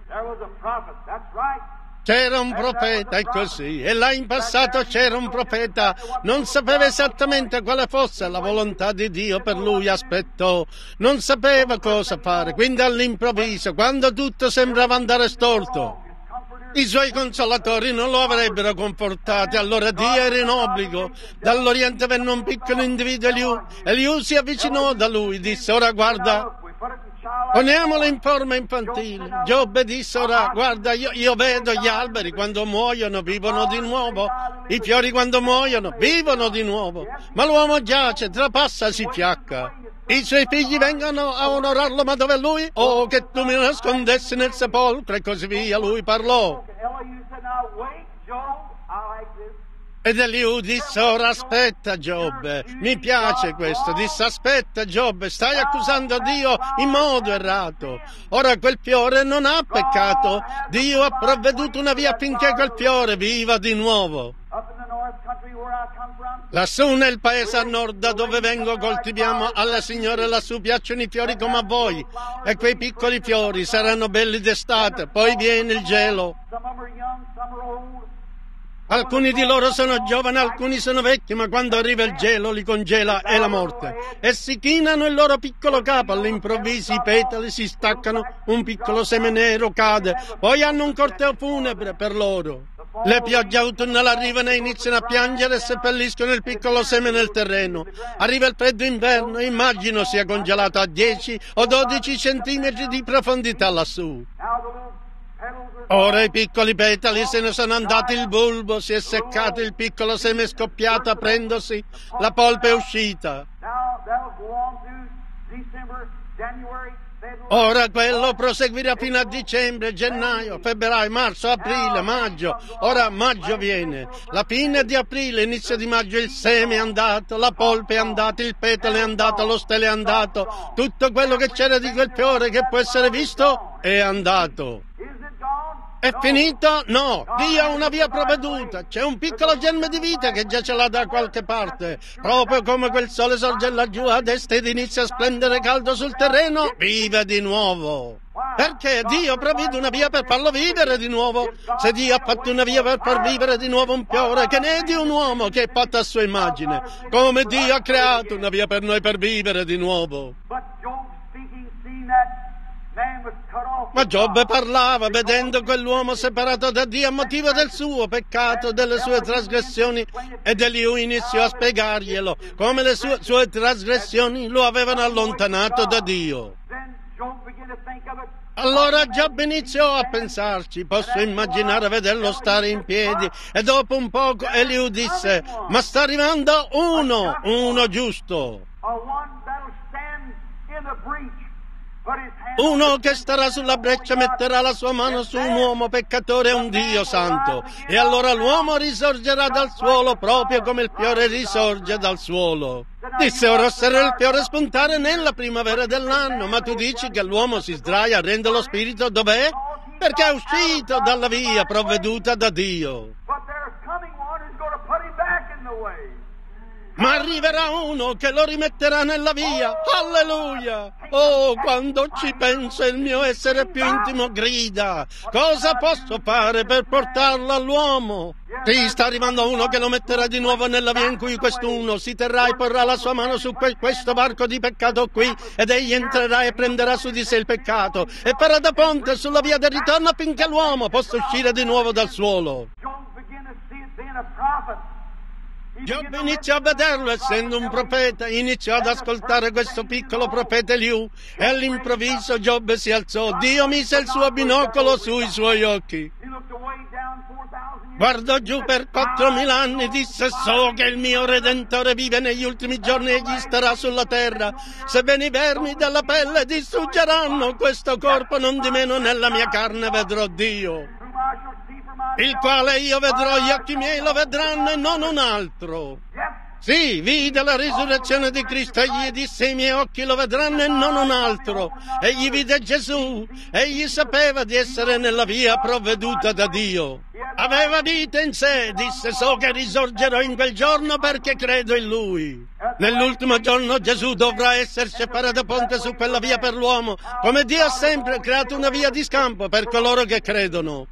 C'era un profeta, è così, e là in passato c'era un profeta, non sapeva esattamente quale fosse la volontà di Dio per lui, aspettò, non sapeva cosa fare, quindi all'improvviso, quando tutto sembrava andare storto, i suoi consolatori non lo avrebbero confortato, allora Dio era in obbligo. Dall'Oriente venne un piccolo individuo, Eliù si avvicinò da lui, disse, ora guarda, poniamolo in forma infantile. Giobbe disse, ora guarda, io vedo gli alberi quando muoiono vivono di nuovo, i fiori quando muoiono vivono di nuovo, ma l'uomo giace, trapassa, si fiacca. I suoi figli vengono a onorarlo, ma dove è lui? Oh, che tu mi nascondessi nel sepolcro, e così via. Lui parlò. Ed Eliù disse, ora aspetta Giobbe, mi piace questo, disse aspetta Giobbe, stai accusando Dio in modo errato, ora quel fiore non ha peccato, Dio ha provveduto una via affinché quel fiore viva di nuovo. Lassù nel paese a nord da dove vengo coltiviamo alla Signora lassù piacciono i fiori come a voi e quei piccoli fiori saranno belli d'estate, poi viene il gelo. Alcuni di loro sono giovani, alcuni sono vecchi, ma quando arriva il gelo li congela e la morte. E si chinano il loro piccolo capo, all'improvviso i petali si staccano, un piccolo seme nero cade, poi hanno un corteo funebre per loro. Le piogge autunnali arrivano e iniziano a piangere e seppelliscono il piccolo seme nel terreno. Arriva il freddo inverno e immagino sia congelato a 10 o 12 centimetri di profondità lassù. Ora i piccoli petali se ne sono andati, il bulbo si è seccato, il piccolo seme è scoppiato aprendosi, la polpa è uscita. Ora quello proseguirà fino a dicembre, gennaio, febbraio, marzo, aprile, maggio. Ora maggio viene, la fine di aprile, inizio di maggio il seme è andato, la polpa è andata, il petalo è andato, lo stelo è andato, tutto quello che c'era di quel fiore che può essere visto è andato. È finito? No, Dio ha una via provveduta. C'è un piccolo germe di vita che già ce l'ha da qualche parte. Proprio come quel sole sorge laggiù a destra ed inizia a splendere caldo sul terreno, vive di nuovo. Perché Dio provvede una via per farlo vivere di nuovo. Se Dio ha fatto una via per far vivere di nuovo un fiore, che ne è di un uomo che è fatto a sua immagine. Come Dio ha creato una via per noi per vivere di nuovo. Ma Giobbe parlava vedendo quell'uomo separato da Dio a motivo del suo peccato, delle sue trasgressioni, ed Eliù iniziò a spiegarglielo, come le sue trasgressioni lo avevano allontanato da Dio. Allora Giobbe iniziò a pensarci, posso immaginare vederlo stare in piedi, e dopo un poco Eliù disse, ma sta arrivando uno giusto. Uno che starà sulla breccia metterà la sua mano su un uomo peccatore e un Dio santo, e allora l'uomo risorgerà dal suolo proprio come il fiore risorge dal suolo. Disse, ora sarà il fiore spuntare nella primavera dell'anno, ma tu dici che l'uomo si sdraia, rende lo spirito dov'è? Perché è uscito dalla via provveduta da Dio. Ma arriverà uno che lo rimetterà nella via. Alleluia! Oh, quando ci penso il mio essere più intimo grida. Cosa posso fare per portarlo all'uomo? Sì, sta arrivando uno che lo metterà di nuovo nella via in cui quest'uno si terrà e porrà la sua mano su questo barco di peccato qui, ed egli entrerà e prenderà su di sé il peccato e farà da ponte sulla via del ritorno affinché l'uomo possa uscire di nuovo dal suolo. Giobbe iniziò a vederlo, essendo un profeta, iniziò ad ascoltare questo piccolo profeta Eliù, e all'improvviso Giobbe si alzò, Dio mise il suo binocolo sui suoi occhi. Guardò giù per 4.000 anni, disse, so che il mio Redentore vive negli ultimi giorni e egli starà sulla terra. Sebbene i vermi della pelle distruggeranno questo corpo, non di meno nella mia carne vedrò Dio, il quale io vedrò, gli occhi miei lo vedranno e non un altro. Sì, vide la risurrezione di Cristo, egli disse, i miei occhi lo vedranno e non un altro. Egli vide Gesù, egli sapeva di essere nella via provveduta da Dio. Aveva vita in sé, disse, so che risorgerò in quel giorno perché credo in Lui. Nell'ultimo giorno Gesù dovrà esserci e fare da ponte su quella via per l'uomo, come Dio ha sempre creato una via di scampo per coloro che credono.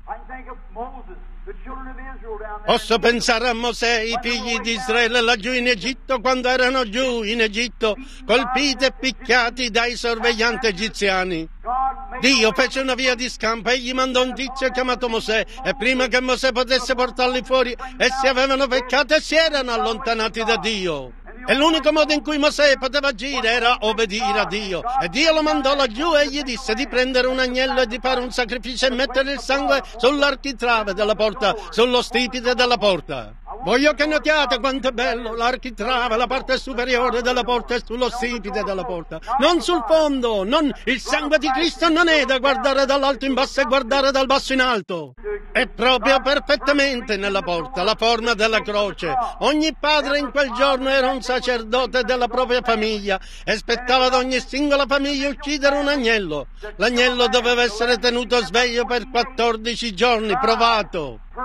Posso pensare a Mosè, i figli di Israele laggiù in Egitto, quando erano giù in Egitto, colpiti e picchiati dai sorveglianti egiziani. Dio fece una via di scampo e gli mandò un tizio chiamato Mosè, e prima che Mosè potesse portarli fuori, essi avevano peccato e si erano allontanati da Dio. E l'unico modo in cui Mosè poteva agire era obbedire a Dio. E Dio lo mandò laggiù e gli disse di prendere un agnello e di fare un sacrificio e mettere il sangue sull'architrave della porta, sullo stipite della porta. Voglio che notiate quanto è bello l'architrave, la parte superiore della porta e sullo stipite della porta. Non sul fondo, il sangue di Cristo non è da guardare dall'alto in basso e guardare dal basso in alto. È proprio perfettamente nella porta, la forma della croce. Ogni padre in quel giorno era un sacerdote della propria famiglia e spettava ad ogni singola famiglia uccidere un agnello. L'agnello doveva essere tenuto sveglio per 14 giorni, provato.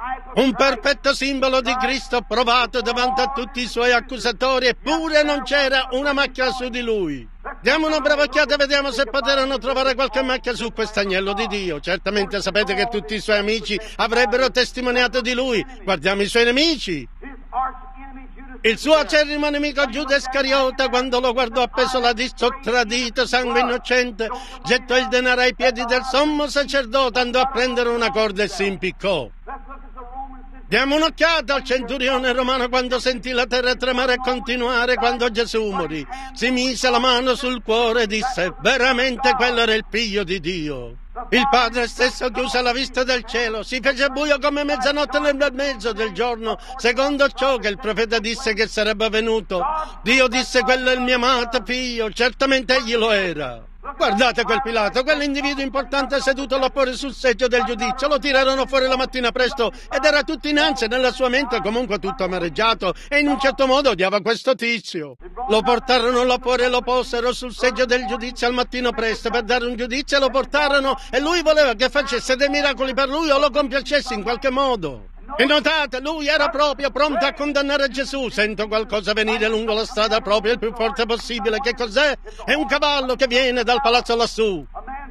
un perfetto simbolo di Cristo provato davanti a tutti i suoi accusatori, eppure non c'era una macchia su di lui. Diamo una brava occhiata e vediamo se poterono trovare qualche macchia su quest'agnello di Dio. Certamente sapete che tutti i suoi amici avrebbero testimoniato di lui. Guardiamo i suoi nemici. Il suo acerrimo nemico Giuda Iscariota, quando lo guardò appeso là di tradito, sangue innocente, gettò il denaro ai piedi del sommo sacerdote, andò a prendere una corda e si impiccò. Diamo un'occhiata al centurione romano quando sentì la terra tremare e continuare quando Gesù morì. Si mise la mano sul cuore e disse: veramente quello era il figlio di Dio. Il Padre stesso chiuse la vista del cielo, si fece buio come mezzanotte nel mezzo del giorno, secondo ciò che il profeta disse che sarebbe venuto. Dio disse: quello è il mio amato figlio, certamente egli lo era. Guardate quel Pilato, quell'individuo importante seduto là fuori sul seggio del giudizio. Lo tirarono fuori la mattina presto ed era tutto in ansia nella sua mente, comunque tutto amareggiato, e in un certo modo odiava questo tizio. Lo portarono là fuori e lo posero sul seggio del giudizio al mattino presto per dare un giudizio, e lo portarono e lui voleva che facesse dei miracoli per lui o lo compiacesse in qualche modo. E notate, lui era proprio pronto a condannare Gesù. Sento qualcosa venire lungo la strada proprio il più forte possibile. Che cos'è? È un cavallo che viene dal palazzo lassù.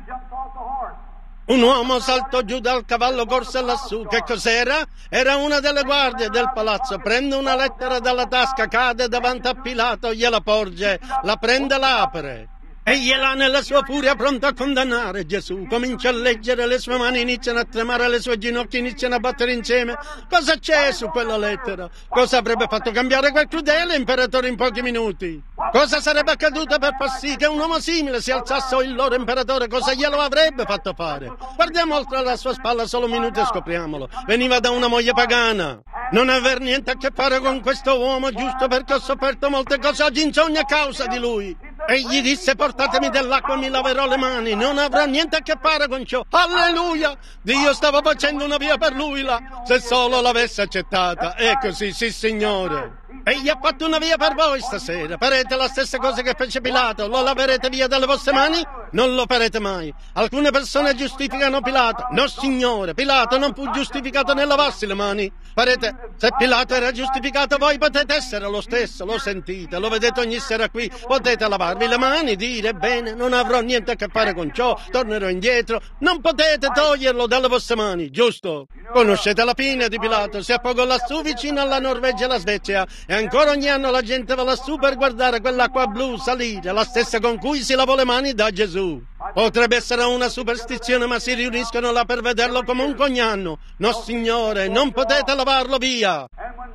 Un uomo saltò giù dal cavallo, corse lassù. Che cos'era? Era una delle guardie del palazzo. Prende una lettera dalla tasca, cade davanti a Pilato, gliela porge, la prende e la apre. Egli è là nella sua furia pronto a condannare Gesù. Comincia a leggere, le sue mani iniziano a tremare, le sue ginocchia iniziano a battere insieme. Cosa c'è su quella lettera? Cosa avrebbe fatto cambiare quel crudele imperatore in pochi minuti? Cosa sarebbe accaduto per far sì che un uomo simile si alzasse il loro imperatore? Cosa glielo avrebbe fatto fare? Guardiamo oltre la sua spalla solo un minuto e scopriamolo. Veniva da una moglie pagana. Non aver niente a che fare con questo uomo, giusto perché ho sofferto molte cose oggi insonnia a causa di lui. Egli disse: portatemi dell'acqua e mi laverò le mani. Non avrà niente a che fare con ciò. Alleluia! Dio stava facendo una via per lui là, se solo l'avesse accettata. È così, sì Signore. Egli ha fatto una via per voi stasera. Farete la stessa cosa che fece Pilato. Lo laverete via dalle vostre mani? Non lo farete mai. Alcune persone giustificano Pilato. No Signore, Pilato non fu giustificato nel lavarsi le mani. Farete, se Pilato era giustificato, voi potete essere lo stesso. Lo sentite, lo vedete ogni sera qui. Potete lavarvi le mani, dire: bene, non avrò niente a che fare con ciò, tornerò indietro. Non potete toglierlo dalle vostre mani, giusto? Conoscete la fine di Pilato. Si affogò lassù vicino alla Norvegia e alla Svezia, e ancora ogni anno la gente va lassù per guardare quell'acqua blu salire, la stessa con cui si lavò le mani da Gesù. Potrebbe essere una superstizione, ma si riuniscono là per vederlo comunque ogni anno. No Signore, non potete lavarlo via.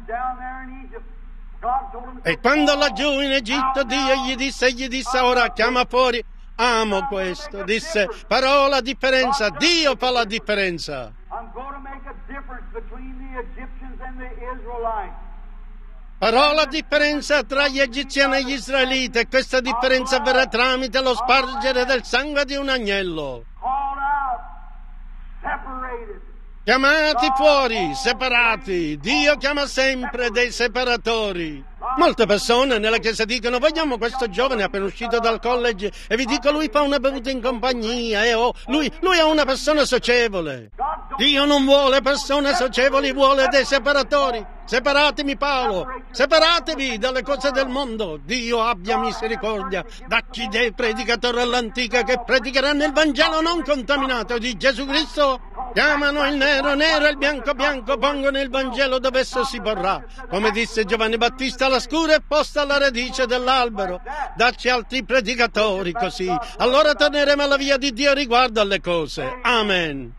E quando laggiù in Egitto Dio gli disse: ora chiama fuori. Amo questo, disse: farò la differenza, Dio fa la differenza. Farò la differenza tra gli egiziani e gli israeliti, e questa differenza avverrà tramite lo spargere del sangue di un agnello. Chiamati fuori, separati. Dio chiama sempre dei separatori. Molte persone nella chiesa dicono: vogliamo questo giovane appena uscito dal college, e vi dico, lui fa una bevuta in compagnia, lui è una persona socievole. Dio non vuole persone socievoli, vuole dei separatori. Separatemi, Paolo, separatevi dalle cose del mondo. Dio abbia misericordia dacci dei predicatori all'antica che predicheranno il Vangelo non contaminato di Gesù Cristo. Chiamano il nero nero e il bianco bianco, pongono il Vangelo dove esso si porrà. Come disse Giovanni Battista, la scura è posta alla radice dell'albero. Dacci altri predicatori così. Allora torneremo alla via di Dio riguardo alle cose. Amen.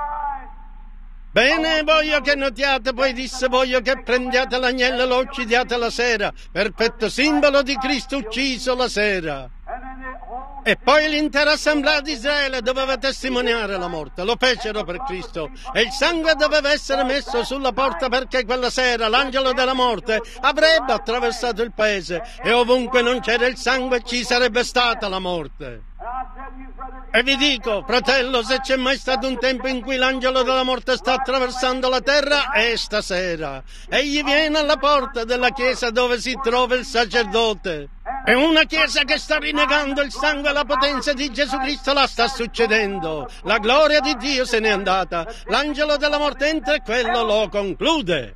Bene, voglio che notiate, poi disse: voglio che prendiate l'agnello e lo uccidiate la sera, perfetto simbolo di Cristo ucciso la sera. E poi l'intera assemblea di Israele doveva testimoniare la morte, lo fecero per Cristo, e il sangue doveva essere messo sulla porta perché quella sera l'angelo della morte avrebbe attraversato il paese, e ovunque non c'era il sangue ci sarebbe stata la morte. E vi dico, fratello, se c'è mai stato un tempo in cui l'angelo della morte sta attraversando la terra, è stasera. Egli viene alla porta della chiesa dove si trova il sacerdote. È una Chiesa che sta rinnegando il sangue e la potenza di Gesù Cristo, la sta succedendo. La gloria di Dio se n'è andata. L'angelo della morte entra e quello lo conclude.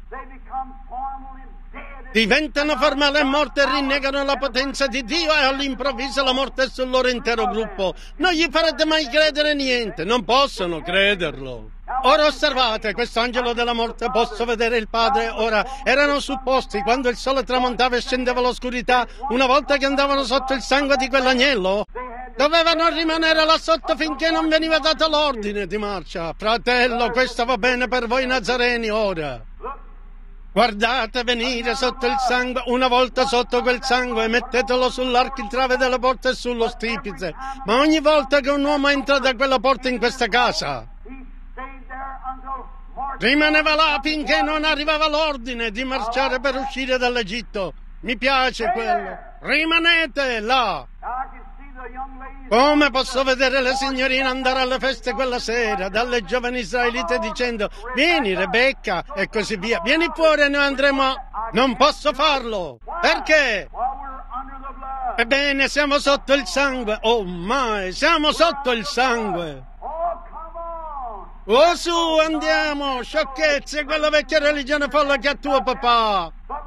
Diventano formali e morte e rinnegano la potenza di Dio e all'improvviso la morte è sul loro intero gruppo. Non gli farete mai credere niente, non possono crederlo. Ora osservate, questo angelo della morte, posso vedere il Padre, ora erano supposti, quando il sole tramontava e scendeva l'oscurità, una volta che andavano sotto il sangue di quell'agnello, dovevano rimanere là sotto finché non veniva dato l'ordine di marcia. Fratello, questo va bene per voi nazareni ora. Guardate venire sotto il sangue, una volta sotto quel sangue, mettetelo sull'architrave della porta e sullo stipite. Ma ogni volta che un uomo entra da quella porta in questa casa, rimaneva là finché non arrivava l'ordine di marciare per uscire dall'Egitto. Mi piace quello. Rimanete là. Come posso vedere le signorine andare alle feste quella sera, dalle giovani israelite dicendo vieni Rebecca e così via, vieni fuori e noi andremo. Non posso farlo. Perché? Ebbene, siamo sotto il sangue. Oh mai, siamo sotto il sangue. Oh su, andiamo, sciocchezze, quella vecchia religione folle che ha tuo papà.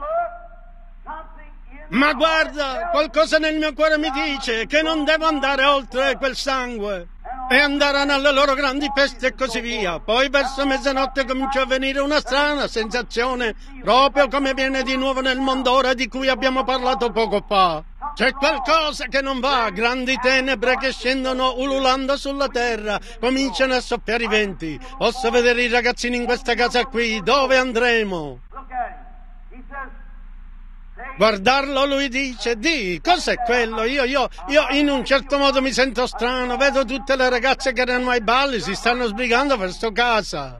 Ma guarda, qualcosa nel mio cuore mi dice che non devo andare oltre quel sangue. E andarono alle loro grandi feste e così via. Poi verso mezzanotte cominciò a venire una strana sensazione, proprio come viene di nuovo nel mondo ora di cui abbiamo parlato poco fa. C'è qualcosa che non va, grandi tenebre che scendono ululando sulla terra, cominciano a soffiare i venti. Posso vedere i ragazzini in questa casa qui, dove andremo? Guardarlo lui dice, di, cos'è quello? Io in un certo modo mi sento strano, vedo tutte le ragazze che erano ai balli, si stanno sbrigando verso casa.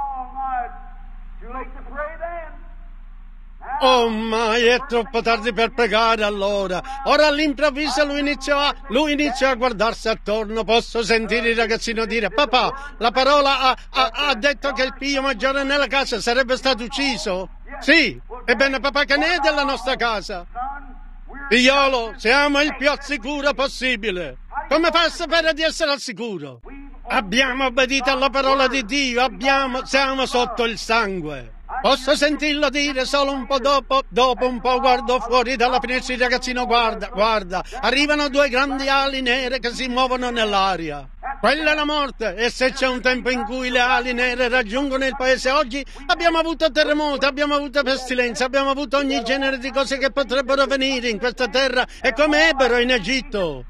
Oh, ma è troppo tardi per pregare allora. Ora all'improvviso lui iniziò a guardarsi attorno. Posso sentire il ragazzino dire, papà, la parola ha detto che il figlio maggiore nella casa sarebbe stato ucciso? Sì, ebbene papà, che ne è della nostra casa? Figliolo, siamo il più al sicuro possibile. Come fai a sapere di essere al sicuro? Abbiamo obbedito alla parola di Dio, siamo sotto il sangue. Posso sentirlo dire solo un po' dopo un po' guardo fuori dalla finestra, il ragazzino guarda, arrivano due grandi ali nere che si muovono nell'aria. Quella è la morte, e se c'è un tempo in cui le ali nere raggiungono il paese oggi, abbiamo avuto terremoti, abbiamo avuto pestilenze, abbiamo avuto ogni genere di cose che potrebbero venire in questa terra, e come ebbero in Egitto.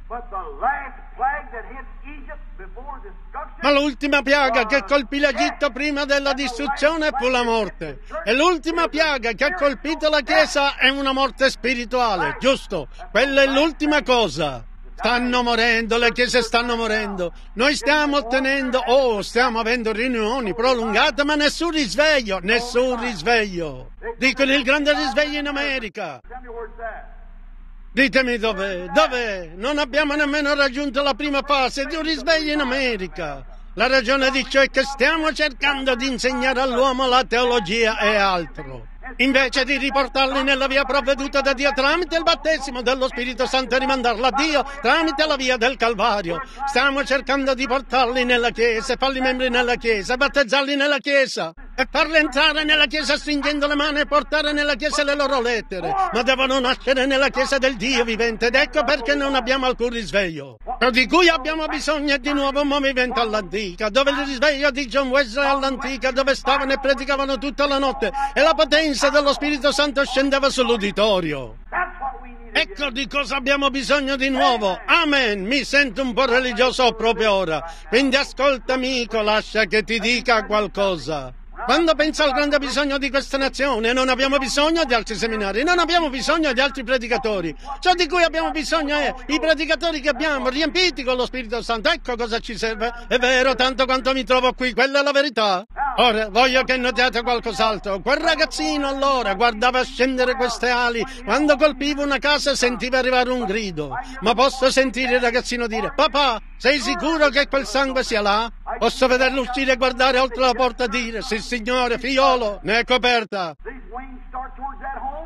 Ma l'ultima piaga che colpì l'Egitto prima della distruzione fu la morte. E l'ultima piaga che ha colpito la Chiesa è una morte spirituale, giusto? Quella è l'ultima cosa. Stanno morendo, le chiese stanno morendo. Noi stiamo avendo riunioni prolungate, ma nessun risveglio. Dicono il grande risveglio in America. Ditemi dov'è? Non abbiamo nemmeno raggiunto la prima fase di un risveglio in America. La ragione di ciò è che stiamo cercando di insegnare all'uomo la teologia e altro, invece di riportarli nella via provveduta da Dio tramite il battesimo dello Spirito Santo e rimandarlo a Dio tramite la via del Calvario. Stiamo cercando di portarli nella Chiesa, farli membri nella Chiesa, battezzarli nella Chiesa e farli entrare nella Chiesa stringendo le mani e portare nella Chiesa le loro lettere. Ma devono nascere nella Chiesa del Dio vivente, ed ecco perché non abbiamo alcun risveglio. Ciò di cui abbiamo bisogno è di nuovo un movimento all'antica, dove il risveglio di John Wesley all'antica, dove stavano e predicavano tutta la notte e la potenza dello Spirito Santo scendeva sull'uditorio. Ecco di cosa abbiamo bisogno di nuovo. Amen. Mi sento un po' religioso proprio ora, quindi ascolta amico, lascia che ti dica qualcosa. Quando penso al grande bisogno di questa nazione, non abbiamo bisogno di altri seminari, non abbiamo bisogno di altri predicatori. Ciò di cui abbiamo bisogno è i predicatori che abbiamo, riempiti con lo Spirito Santo. Ecco cosa ci serve. È vero, tanto quanto mi trovo qui, quella è la verità. Ora, voglio che notiate qualcos'altro. Quel ragazzino allora guardava scendere queste ali. Quando colpiva una casa sentiva arrivare un grido. Ma posso sentire il ragazzino dire, papà, sei sicuro che quel sangue sia là? Posso vederlo uscire e guardare oltre la porta e dire, sì signore, figliolo, ne è coperta.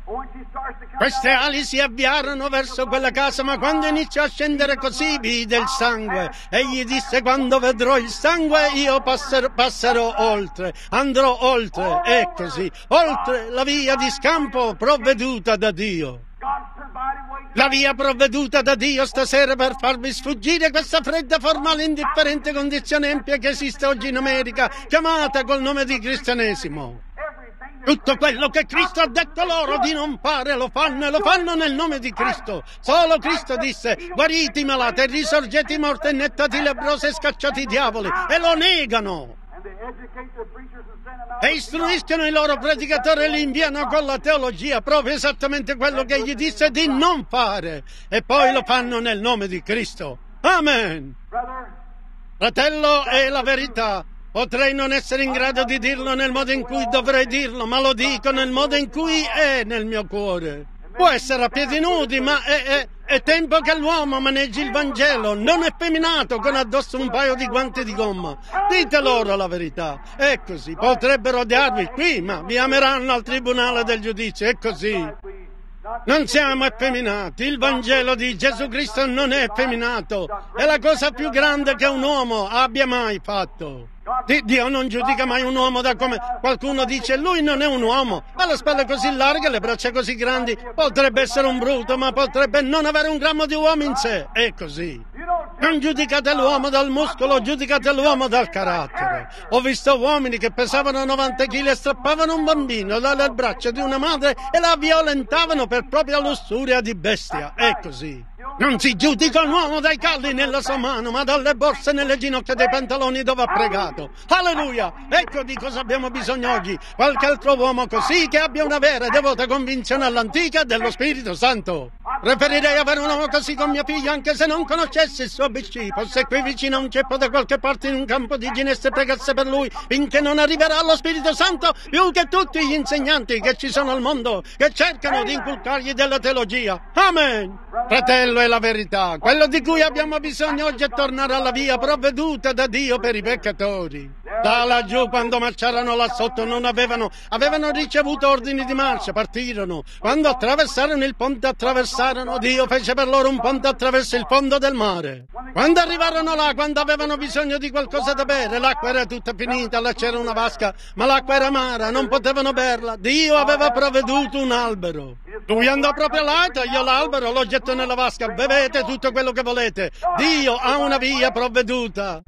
Queste ali si avviarono verso quella casa, ma quando iniziò a scendere così vide il sangue. Egli disse: quando vedrò il sangue io passerò oltre, andrò oltre, è così, oltre la via di scampo provveduta da Dio. La via provveduta da Dio stasera per farvi sfuggire questa fredda, formale, indifferente condizione empia che esiste oggi in America, chiamata col nome di cristianesimo. Tutto quello che Cristo ha detto loro di non fare lo fanno, e lo fanno nel nome di Cristo. Solo Cristo disse: guarite i malati, risorgete i morti, nettati i lebbrosi e scacciate i diavoli, e lo negano. E istruiscono i loro predicatori e li inviano con la teologia, proprio esattamente quello che gli disse di non fare, e poi lo fanno nel nome di Cristo. Amen. Fratello, è la verità. Potrei non essere in grado di dirlo nel modo in cui dovrei dirlo, ma lo dico nel modo in cui è nel mio cuore. Può essere a piedi nudi, ma è tempo che l'uomo maneggi il Vangelo, non effeminato con addosso un paio di guanti di gomma. Dite loro la verità. È così. Potrebbero odiarvi qui, ma vi ameranno al tribunale del giudizio. È così. Non siamo effeminati. Il Vangelo di Gesù Cristo non è effeminato. È la cosa più grande che un uomo abbia mai fatto. Dio non giudica mai un uomo da come qualcuno dice: lui non è un uomo, ha le spalle così larghe, le braccia così grandi, potrebbe essere un bruto, ma potrebbe non avere un grammo di uomo in sé. È così. Non giudicate l'uomo dal muscolo, giudicate l'uomo dal carattere. Ho visto uomini che pesavano 90 kg e strappavano un bambino dalle braccia di una madre e la violentavano per propria lussuria di bestia. È così. Non si giudica un uomo dai calli nella sua mano, ma dalle borse nelle ginocchia dei pantaloni dove ha pregato. Alleluia! Ecco di cosa abbiamo bisogno oggi. Qualche altro uomo così che abbia una vera e devota convinzione all'antica dello Spirito Santo. Preferirei avere un uomo così con mia figlia, anche se non conoscessi il suo ABC. Fosse qui vicino a un ceppo da qualche parte in un campo di ginestre e pregasse per lui, finché non arriverà lo Spirito Santo, più che tutti gli insegnanti che ci sono al mondo, che cercano di inculcargli della teologia. Amen! Fratello, è la verità. Quello di cui abbiamo bisogno oggi è tornare alla via provveduta da Dio per i peccatori. Da laggiù, quando marciarono là sotto, non avevano ricevuto ordini di marcia, partirono. Quando attraversarono il ponte, attraversarono. Dio fece per loro un ponte attraverso il fondo del mare. Quando arrivarono là, quando avevano bisogno di qualcosa da bere, l'acqua era tutta finita, là c'era una vasca, ma l'acqua era amara, non potevano berla. Dio aveva provveduto un albero. Lui andò proprio là, tagliò l'albero, lo gettò nella vasca. Bevete tutto quello che volete. Dio ha una via provveduta.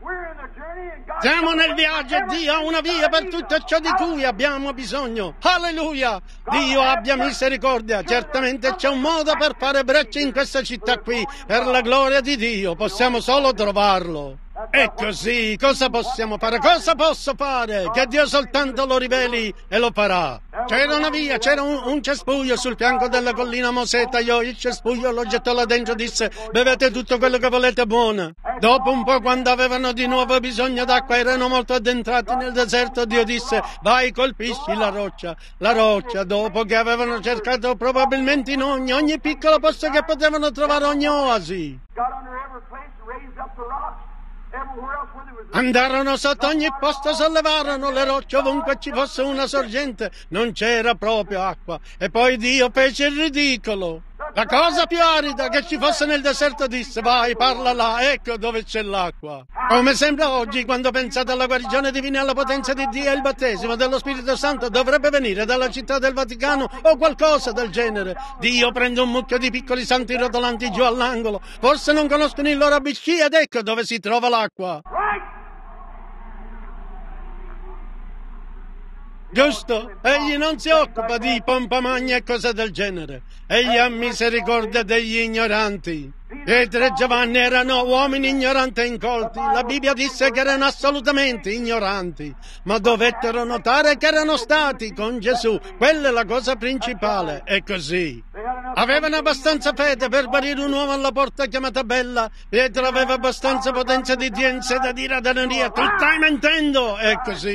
Siamo nel viaggio e Dio ha una via per tutto ciò di cui abbiamo bisogno. Alleluia! Dio abbia misericordia. Certamente c'è un modo per fare breccia in questa città qui. Per la gloria di Dio possiamo solo trovarlo. È così. Cosa possiamo fare? Cosa posso fare? Che Dio soltanto lo riveli e lo farà. C'era una via, c'era un cespuglio sul fianco della collina. Mosè tagliò il cespuglio, lo gettò là dentro, disse: bevete tutto quello che volete, buona. Dopo un po', quando avevano di nuovo bisogno d'acqua, erano molto addentrati nel deserto, Dio disse: vai, colpisci la roccia. La roccia, dopo che avevano cercato probabilmente in ogni piccolo posto che potevano trovare, ogni oasi. Andarono sotto ogni posto, sollevarono le rocce, ovunque ci fosse una sorgente non c'era proprio acqua. E poi Dio fece il ridicolo. La cosa più arida che ci fosse nel deserto disse: vai, parla là, ecco dove c'è l'acqua. Come sembra oggi, quando pensate alla guarigione divina e alla potenza di Dio, e il battesimo dello Spirito Santo dovrebbe venire dalla città del Vaticano o qualcosa del genere. Dio prende un mucchio di piccoli santi rotolanti giù all'angolo, forse non conoscono il loro ABC, ed ecco dove si trova l'acqua. Giusto? Egli non si occupa di pompa magna e cose del genere. Egli ha misericordia degli ignoranti. Pietro e Giovanni erano uomini ignoranti e incolti. La Bibbia disse che erano assolutamente ignoranti, ma dovettero notare che erano stati con Gesù. Quella è la cosa principale. È così. Avevano abbastanza fede per guarire un uomo alla porta chiamata Bella. Pietro aveva abbastanza potenza di Dio in sé da dire ad Anania: tu stai mentendo. È così.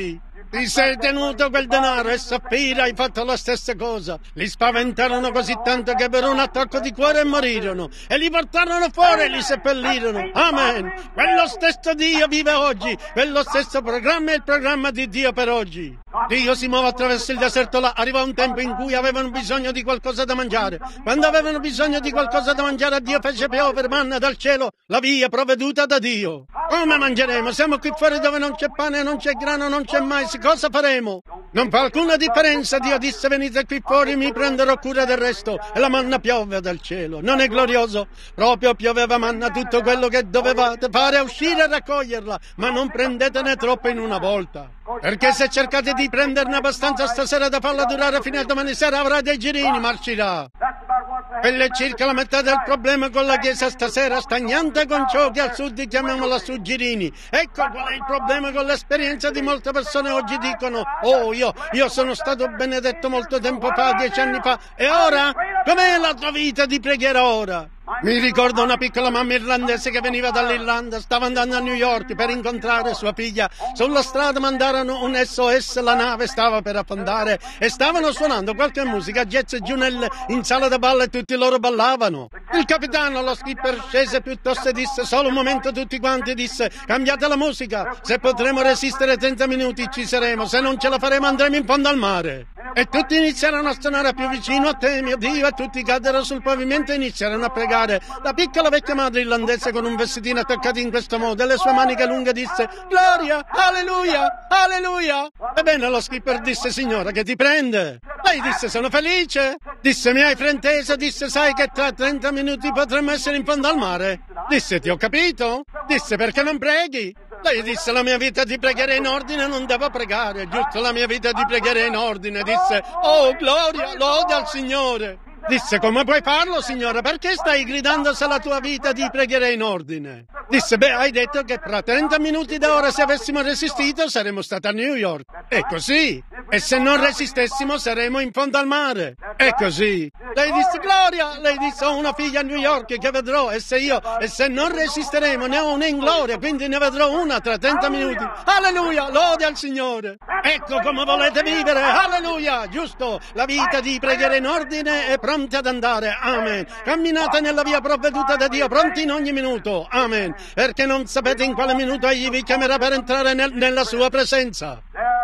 Ti sei tenuto quel denaro e Saffira hai fatto la stessa cosa. Li spaventarono così tanto che per un attacco di cuore morirono e li portarono fuori e li seppellirono. Amen. Quello stesso Dio vive oggi. Quello stesso programma è il programma di Dio per oggi. Dio si muove attraverso il deserto là. Arrivò un tempo in cui avevano bisogno di qualcosa da mangiare. Quando avevano bisogno di qualcosa da mangiare, Dio fece piovere manna dal cielo, la via provveduta da Dio. Come mangeremo? Siamo qui fuori dove non c'è pane, non c'è grano, non c'è mais. Cosa faremo? Non fa alcuna differenza. Dio disse: venite qui fuori, mi prenderò cura del resto. E la manna piove dal cielo. Non è glorioso? Proprio pioveva manna. Tutto quello che dovevate fare è uscire e raccoglierla, ma non prendetene troppo in una volta. Perché se cercate di prenderne abbastanza stasera da farla durare fino a domani sera, avrà dei girini, marcirà. Quella è circa la metà del problema con la Chiesa stasera, stagnante con ciò che al sud chiamiamo lassù girini. Ecco qual è il problema con l'esperienza di molte persone oggi. Dicono: oh, io sono stato benedetto molto tempo fa, 10 anni fa, e ora? Com'è la tua vita di preghiera ora? Mi ricordo una piccola mamma irlandese che veniva dall'Irlanda, stava andando a New York per incontrare sua figlia. Sulla strada mandarono un SOS, la nave stava per affondare e stavano suonando qualche musica jazz giù in sala da ballo e tutti loro ballavano. Il capitano, lo skipper, scese piuttosto e disse: solo un momento tutti quanti, disse, cambiate la musica, se potremo resistere 30 minuti ci saremo, se non ce la faremo andremo in fondo al mare. E tutti iniziarono a suonare più vicino a te, mio Dio, e tutti caddero sul pavimento e iniziarono a pregare. La piccola vecchia madre irlandese con un vestitino attaccato in questo modo e le sue maniche lunghe disse: Gloria, alleluia, alleluia. Ebbene lo skipper disse: signora, che ti prende? Lei disse: sono felice. Disse: mi hai fraintesa? Disse: sai che tra 30 minuti potremmo essere in fondo al mare? Disse: ti ho capito. Disse: perché non preghi? Lei disse: la mia vita di pregare in ordine, non devo pregare, giusto, la mia vita di pregare in ordine. Disse: oh gloria, lode al Signore. Disse: come puoi farlo, signora? Perché stai gridando se la tua vita di pregare in ordine? Disse: beh, hai detto che tra 30 minuti da ora, se avessimo resistito, saremmo stati a New York. È così. E se non resistessimo, saremmo in fondo al mare. È così. Lei disse: gloria. Lei disse: ho una figlia a New York che vedrò, e se non resisteremo, ne ho una in gloria, quindi ne vedrò una tra 30 minuti. Alleluia, lode al Signore. Ecco come volete vivere. Alleluia, giusto. La vita di pregare in ordine è pronti ad andare. Amen. Camminate nella via provveduta da Dio, pronti in ogni minuto. Amen. Perché non sapete in quale minuto Egli vi chiamerà per entrare nella sua presenza.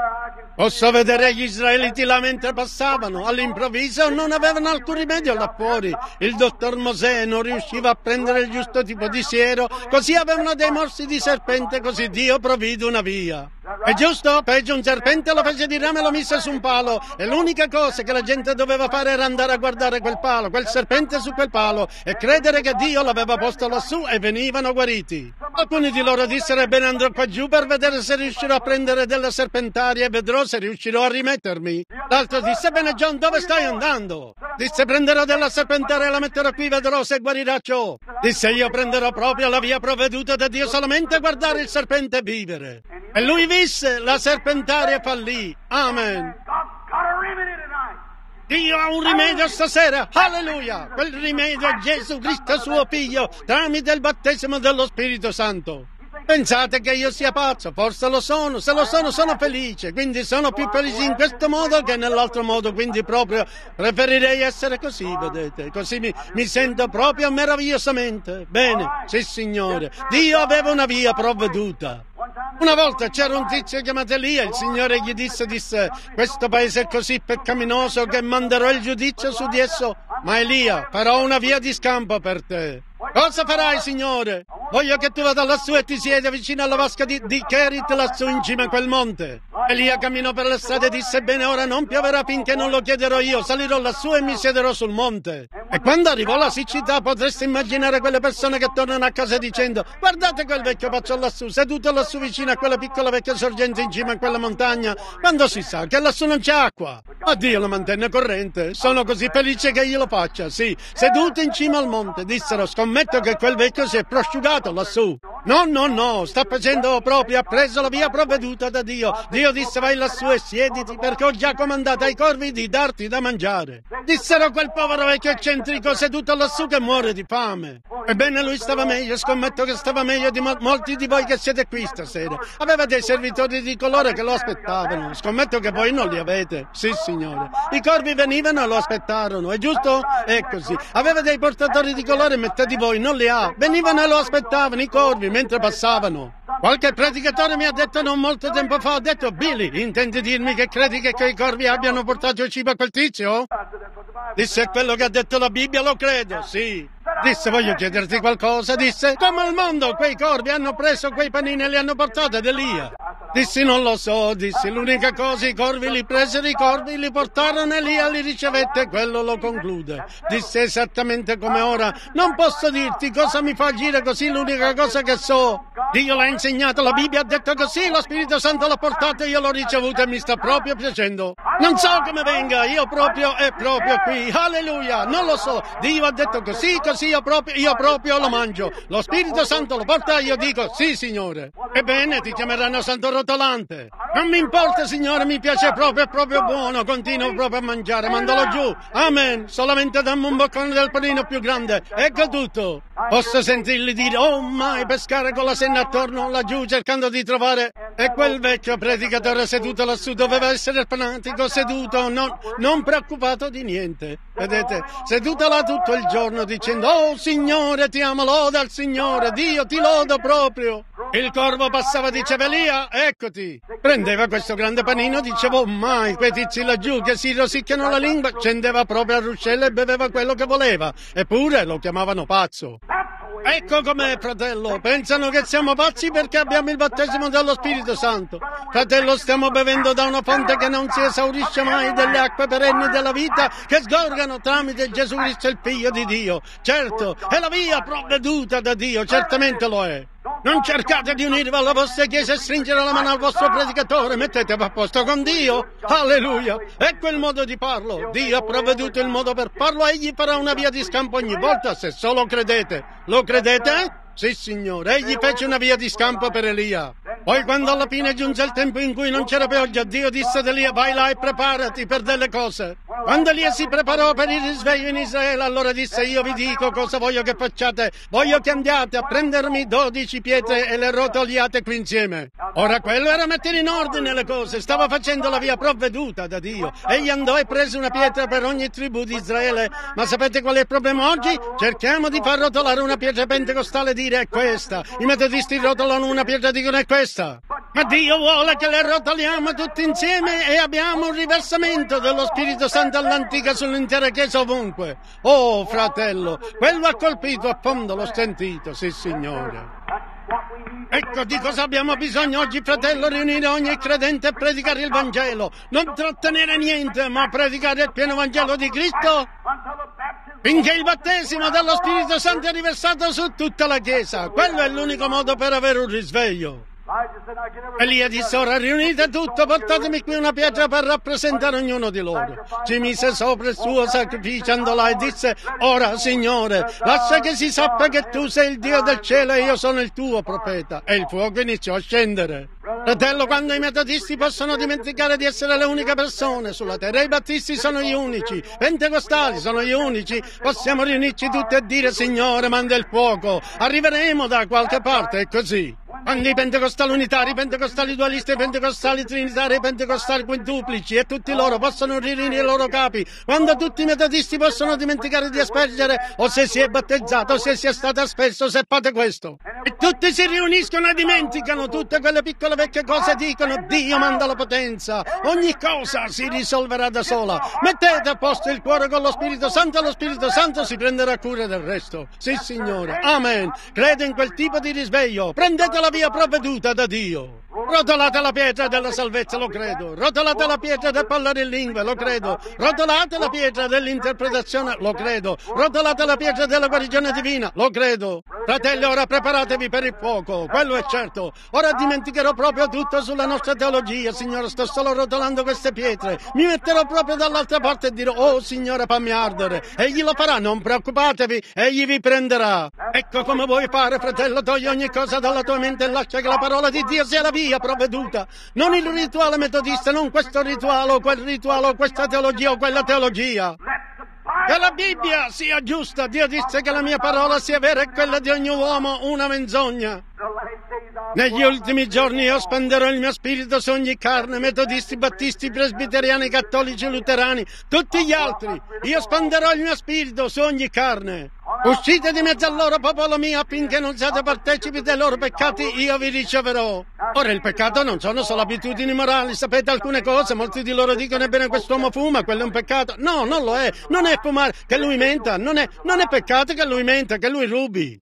Posso vedere gli israeliti là mentre passavano. All'improvviso non avevano alcun rimedio là fuori. Il dottor Mosè non riusciva a prendere il giusto tipo di siero, così avevano dei morsi di serpente, così Dio provvide una via. È giusto? Peggio, un serpente lo fece di rame e lo mise su un palo, e l'unica cosa che la gente doveva fare era andare a guardare quel palo, quel serpente su quel palo, e credere che Dio l'aveva posto lassù, e venivano guariti. Alcuni di loro dissero: ebbene, andrò qua giù per vedere se riuscirò a prendere della serpentaria e vedrò se riuscirò a rimettermi. L'altro disse: ebbene John, dove stai andando? Disse: prenderò della serpentaria e la metterò qui, vedrò se guarirà ciò. Disse: io prenderò proprio la via provveduta da Dio, solamente guardare il serpente vivere. E lui visse, la serpentaria fallì. Amen. Dio ha un rimedio stasera, alleluia! Quel rimedio è Gesù Cristo suo Figlio, tramite il battesimo dello Spirito Santo. Pensate che io sia pazzo? Forse lo sono, se lo sono felice, quindi sono più felice in questo modo che nell'altro modo, quindi proprio preferirei essere così, vedete, così mi sento proprio meravigliosamente. Bene, sì signore, Dio aveva una via provveduta. Una volta c'era un tizio chiamato Elia, il Signore gli disse: questo paese è così peccaminoso che manderò il giudizio su di esso, ma Elia, farò una via di scampo per te. Cosa farai, Signore? Voglio che tu vada lassù e ti sieda vicino alla vasca di Kerit, lassù in cima a quel monte. Elia camminò per le strade e disse: bene, ora non pioverà finché non lo chiederò io, salirò lassù e mi siederò sul monte. E quando arrivò la siccità, potreste immaginare quelle persone che tornano a casa dicendo: guardate quel vecchio pazzo lassù, seduto lassù vicino a quella piccola vecchia sorgente in cima a quella montagna, quando si sa che lassù non c'è acqua. Ma Dio lo mantenne corrente. Sono così felice che io lo faccia, sì. Seduto in cima al monte, dissero: scommetto che quel vecchio si è prosciugato lassù. No, sta facendo proprio, ha preso la via provveduta da Dio. Dio disse vai lassù e siediti perché ho già comandato ai corvi di darti da mangiare. Dissero a quel povero vecchio eccentrico seduto lassù che muore di fame. Ebbene lui stava meglio, scommetto che stava meglio di molti di voi che siete qui stasera. Aveva dei servitori di colore che lo aspettavano. Scommetto che voi non li avete. Sì, signore. I corvi venivano e lo aspettarono, è giusto? È così. Aveva dei portatori di colore, metà di voi non li ha. Venivano e lo aspettavano, i corvi, mentre passavano. Qualche predicatore mi ha detto non molto tempo fa, ha detto, Billy, intendi dirmi che credi che quei corvi abbiano portato il cibo a quel tizio? Disse, quello che ha detto la Bibbia lo credo, sì. Disse, voglio chiederti qualcosa, disse, come al mondo quei corvi hanno preso quei panini e li hanno portati ad Elia? Dissi, non lo so, dissi, l'unica cosa, i corvi li presero, i corvi li portarono, Elia li ricevette, quello lo conclude. Disse, esattamente come ora, non posso dirti cosa mi fa agire così, l'unica cosa che so, Dio l'ha insegnato, la Bibbia ha detto così, lo Spirito Santo l'ha portato, io l'ho ricevuto e mi sta proprio piacendo. Non so come venga, io proprio, è proprio qui, alleluia, non lo so, Dio ha detto così, io proprio lo mangio, lo Spirito Santo lo porta, io dico, sì, Signore. Ebbene, ti chiameranno Santo Rotolante. Non mi importa, Signore, mi piace proprio, è proprio buono, continuo proprio a mangiare, mandalo giù, amen, solamente dammi un boccone del panino più grande, ecco tutto. Posso sentirli dire, oh mai, pescare con la senna attorno laggiù cercando di trovare, e quel vecchio predicatore seduto lassù doveva essere fanatico, seduto, non preoccupato di niente, vedete, seduto là tutto il giorno dicendo, oh Signore ti amo, loda al Signore, Dio ti lodo proprio. Il corvo passava, diceva Elia, eccoti. Prendeva questo grande panino, diceva, oh mai, quei tizi laggiù che si rosicchiano la lingua, scendeva proprio al ruscello e beveva quello che voleva, eppure lo chiamavano pazzo. Ecco com'è, fratello, pensano che siamo pazzi perché abbiamo il battesimo dello Spirito Santo. Fratello, stiamo bevendo da una fonte che non si esaurisce mai, delle acque perenni della vita che sgorgano tramite Gesù Cristo, il Figlio di Dio. Certo, è la via provveduta da Dio, certamente lo è. Non cercate di unirvi alla vostra chiesa e stringere la mano al vostro predicatore, mettetevi a posto con Dio, alleluia, ecco il modo di farlo, Dio ha provveduto il modo per farlo, egli farà una via di scampo ogni volta se solo credete, lo credete? Sì, Signore, egli fece una via di scampo per Elia. Poi quando alla fine giunse il tempo in cui non c'era pioggia, Dio disse ad Elia, vai là e preparati per delle cose. Quando Elia si preparò per il risveglio in Israele, allora disse, io vi dico cosa voglio che facciate. Voglio che andiate a prendermi 12 pietre e le rotoliate qui insieme. Ora quello era mettere in ordine le cose, stava facendo la via provveduta da Dio. Egli andò e prese una pietra per ogni tribù di Israele. Ma sapete qual è il problema oggi? Cerchiamo di far rotolare una pietra pentecostale e dire è questa. I metodisti rotolano una pietra e dicono è questa. Ma Dio vuole che le rotoliamo tutti insieme e abbiamo un riversamento dello Spirito Santo all'antica sull'intera Chiesa ovunque. Oh, fratello, quello ha colpito a fondo lo stentito, sì, Signore. Ecco di cosa abbiamo bisogno oggi, fratello, riunire ogni credente e predicare il Vangelo. Non trattenere niente, ma predicare il pieno Vangelo di Cristo finché il battesimo dello Spirito Santo è riversato su tutta la Chiesa. Quello è l'unico modo per avere un risveglio. Elia disse, ora riunite tutto, portatemi qui una pietra per rappresentare ognuno di loro. Ci mise sopra il suo sacrificio, andò là e disse, ora Signore, lascia che si sappia che tu sei il Dio del cielo e io sono il tuo profeta. E il fuoco iniziò a scendere. Fratello, quando i metodisti possono dimenticare di essere le uniche persone sulla terra, i battisti sono gli unici, pentecostali sono gli unici, possiamo riunirci tutti e dire, Signore, manda il fuoco, arriveremo da qualche parte, e così. Quando i pentecostali unitari, i pentecostali dualisti, i pentecostali trinitari, i pentecostali quintuplici e tutti loro possono riunire i loro capi, quando tutti i metodisti possono dimenticare di aspergere o se si è battezzato o se si è stato asperso, seppate questo. E tutti si riuniscono e dimenticano tutte quelle piccole vecchie cose, dicono Dio manda la potenza, ogni cosa si risolverà da sola. Mettete a posto il cuore con lo Spirito Santo e lo Spirito Santo si prenderà cura del resto. Sì, Signore, amen. Credo in quel tipo di risveglio. Prendete la via provveduta da Dio. Rotolate la pietra della salvezza, lo credo. Rotolate la pietra del parlare in lingue, lo credo. Rotolate la pietra dell'interpretazione, lo credo. Rotolate la pietra della guarigione divina, lo credo. Fratelli, ora preparatevi per il fuoco, quello è certo. Ora dimenticherò proprio tutto sulla nostra teologia, Signore. Sto solo rotolando queste pietre. Mi metterò proprio dall'altra parte e dirò: oh Signore, fammi ardere. Egli lo farà, non preoccupatevi, egli vi prenderà. Ecco come vuoi fare, fratello. Togli ogni cosa dalla tua mente e lascia che la parola di Dio sia la via provveduta. Non il rituale metodista, non questo rituale o quel rituale o questa teologia o quella teologia. Che la Bibbia sia giusta. Dio disse che la mia parola sia vera e quella di ogni uomo una menzogna. Negli ultimi giorni io spenderò il mio spirito su ogni carne, metodisti, battisti, presbiteriani, cattolici, luterani, tutti gli altri. Io spenderò il mio spirito su ogni carne. Uscite di mezzo a loro, popolo mio, affinché non siate partecipi dei loro peccati, io vi riceverò. Ora il peccato non sono solo abitudini morali, sapete alcune cose, molti di loro dicono: ebbene quest'uomo fuma, quello è un peccato. No, non lo è, non è fumare, che lui menta, non è peccato che lui menta, che lui rubi.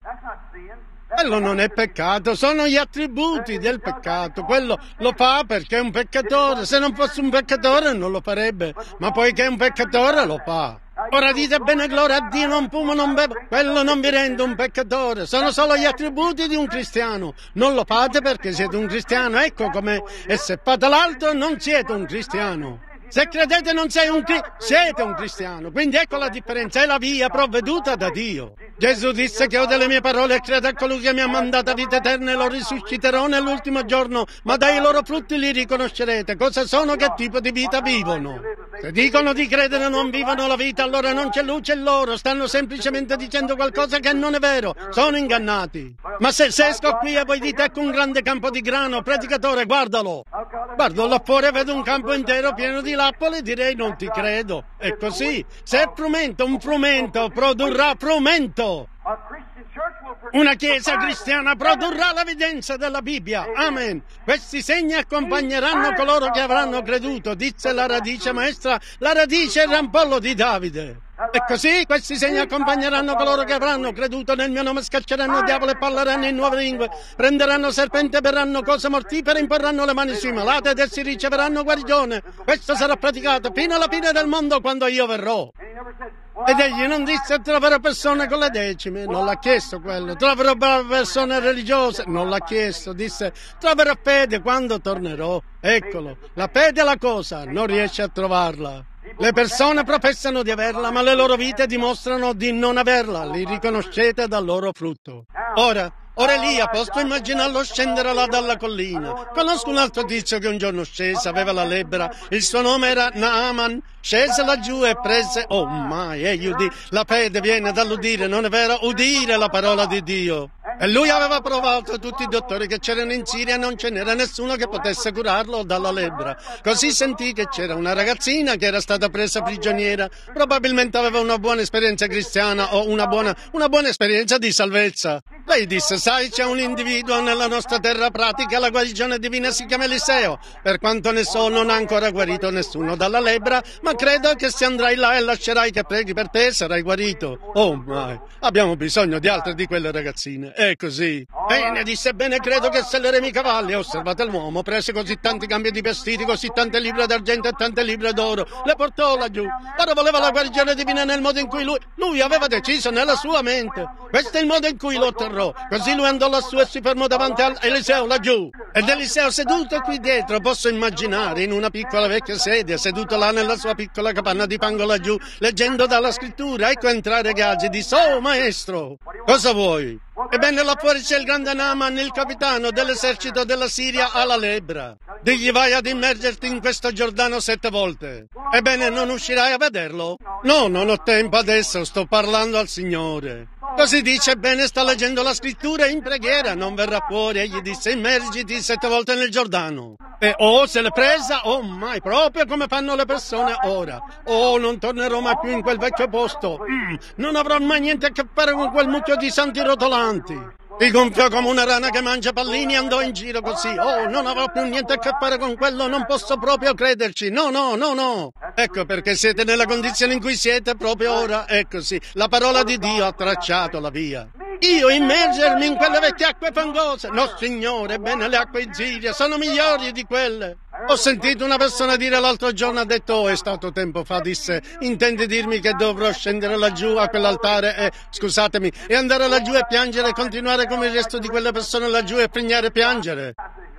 Quello non è peccato, sono gli attributi del peccato. Quello lo fa perché è un peccatore. Se non fosse un peccatore non lo farebbe, ma poiché è un peccatore lo fa. Ora dite: bene, gloria a Dio, non fumo, non bevo. Quello non vi rende un peccatore, sono solo gli attributi di un cristiano. Non lo fate perché siete un cristiano, ecco com'è. E se fate l'altro non siete un cristiano. Se credete non siete un cristiano, quindi ecco la differenza, è la via provveduta da Dio. Gesù disse che ho delle mie parole e credo a colui che mi ha mandato a vita eterna e lo risusciterò nell'ultimo giorno, ma dai loro frutti li riconoscerete. Cosa sono, che tipo di vita vivono? Se dicono di credere e non vivono la vita, allora non c'è luce in loro, stanno semplicemente dicendo qualcosa che non è vero, sono ingannati. Ma se esco qui e voi dite: ecco un grande campo di grano, predicatore, guardalo. Guardo là fuori e vedo un campo intero pieno di lappole, direi: non ti credo. È così. Se è frumento, un frumento produrrà frumento. Una chiesa cristiana produrrà l'evidenza della Bibbia. Amen. Questi segni accompagneranno coloro che avranno creduto, disse la radice maestra, la radice e il rampollo di Davide. E così questi segni accompagneranno coloro che avranno creduto. Nel mio nome scacceranno il diavolo e parleranno in nuove lingue, prenderanno serpenti e berranno cose mortifere, imporranno le mani sui malati ed essi riceveranno guarigione. Questo sarà praticato fino alla fine del mondo, quando io verrò. Ed egli non disse: troverò persone con le decime, non l'ha chiesto quello. Troverò persone religiose, non l'ha chiesto. Disse: troverò fede quando tornerò. Eccolo, la fede è la cosa, non riesce a trovarla. Le persone professano di averla, ma le loro vite dimostrano di non averla. Li riconoscete dal loro frutto. Ora Elia, posso immaginarlo scendere là dalla collina. Conosco un altro tizio che un giorno scese, aveva la lebbra, il suo nome era Naaman, scese laggiù e prese, oh mai, egli udì, la fede viene dall'udire, non è vero? Udire la parola di Dio. E lui aveva provato tutti i dottori che c'erano in Siria e non ce n'era nessuno che potesse curarlo dalla lebbra. Così sentì che c'era una ragazzina che era stata presa prigioniera, probabilmente aveva una buona esperienza cristiana o una buona esperienza di salvezza. Lei disse: sai, c'è un individuo nella nostra terra pratica la guarigione divina, si chiama Eliseo. Per quanto ne so, non ha ancora guarito nessuno dalla lebbra, ma credo che se andrai là e lascerai che preghi per te, sarai guarito. Oh mai, abbiamo bisogno di altre di quelle ragazzine. È così. Bene, disse: bene, credo che selleremo i cavalli. Osservate l'uomo, prese così tanti cambi di vestiti, così tante libbre d'argento e tante libbre d'oro, le portò laggiù. Ora voleva la guarigione divina nel modo in cui lui aveva deciso nella sua mente. Questo è il modo in cui lo otterrò. Così lui andò lassù e si fermò davanti a Eliseo laggiù. Ed Eliseo seduto qui dietro, posso immaginare, in una piccola vecchia sedia, seduto là nella sua piccola capanna di fango laggiù, leggendo dalla scrittura. Ecco entrare Gehazi, disse: oh maestro, cosa vuoi? Ebbene, là fuori c'è il grande Naaman, il capitano dell'esercito della Siria, alla lebbra. Digli: vai ad immergerti in questo Giordano 7 volte. Ebbene, non uscirai a vederlo? No, non ho tempo adesso, sto parlando al Signore. Così dice: bene, sta leggendo la scrittura in preghiera, non verrà fuori. Egli disse: immergiti 7 volte nel Giordano. E se l'è presa, oh mai, proprio come fanno le persone ora. Oh, non tornerò mai più in quel vecchio posto. Non avrò mai niente a che fare con quel mucchio di santi rotolanti. Si gonfiò come una rana che mangia pallini e andò in giro così. Oh, non avrò più niente a che fare con quello, non posso proprio crederci. No. Ecco perché siete nella condizione in cui siete proprio ora. È così. La parola di Dio ha tracciato la via. Io immergermi in quelle vecchie acque fangose? No, Signore, ebbene le acque di Siria sono migliori di quelle. Ho sentito una persona dire l'altro giorno, ha detto, è stato tempo fa, disse, intendi dirmi che dovrò scendere laggiù a quell'altare scusatemi, e andare laggiù e piangere e continuare come il resto di quelle persone laggiù e frignare e piangere?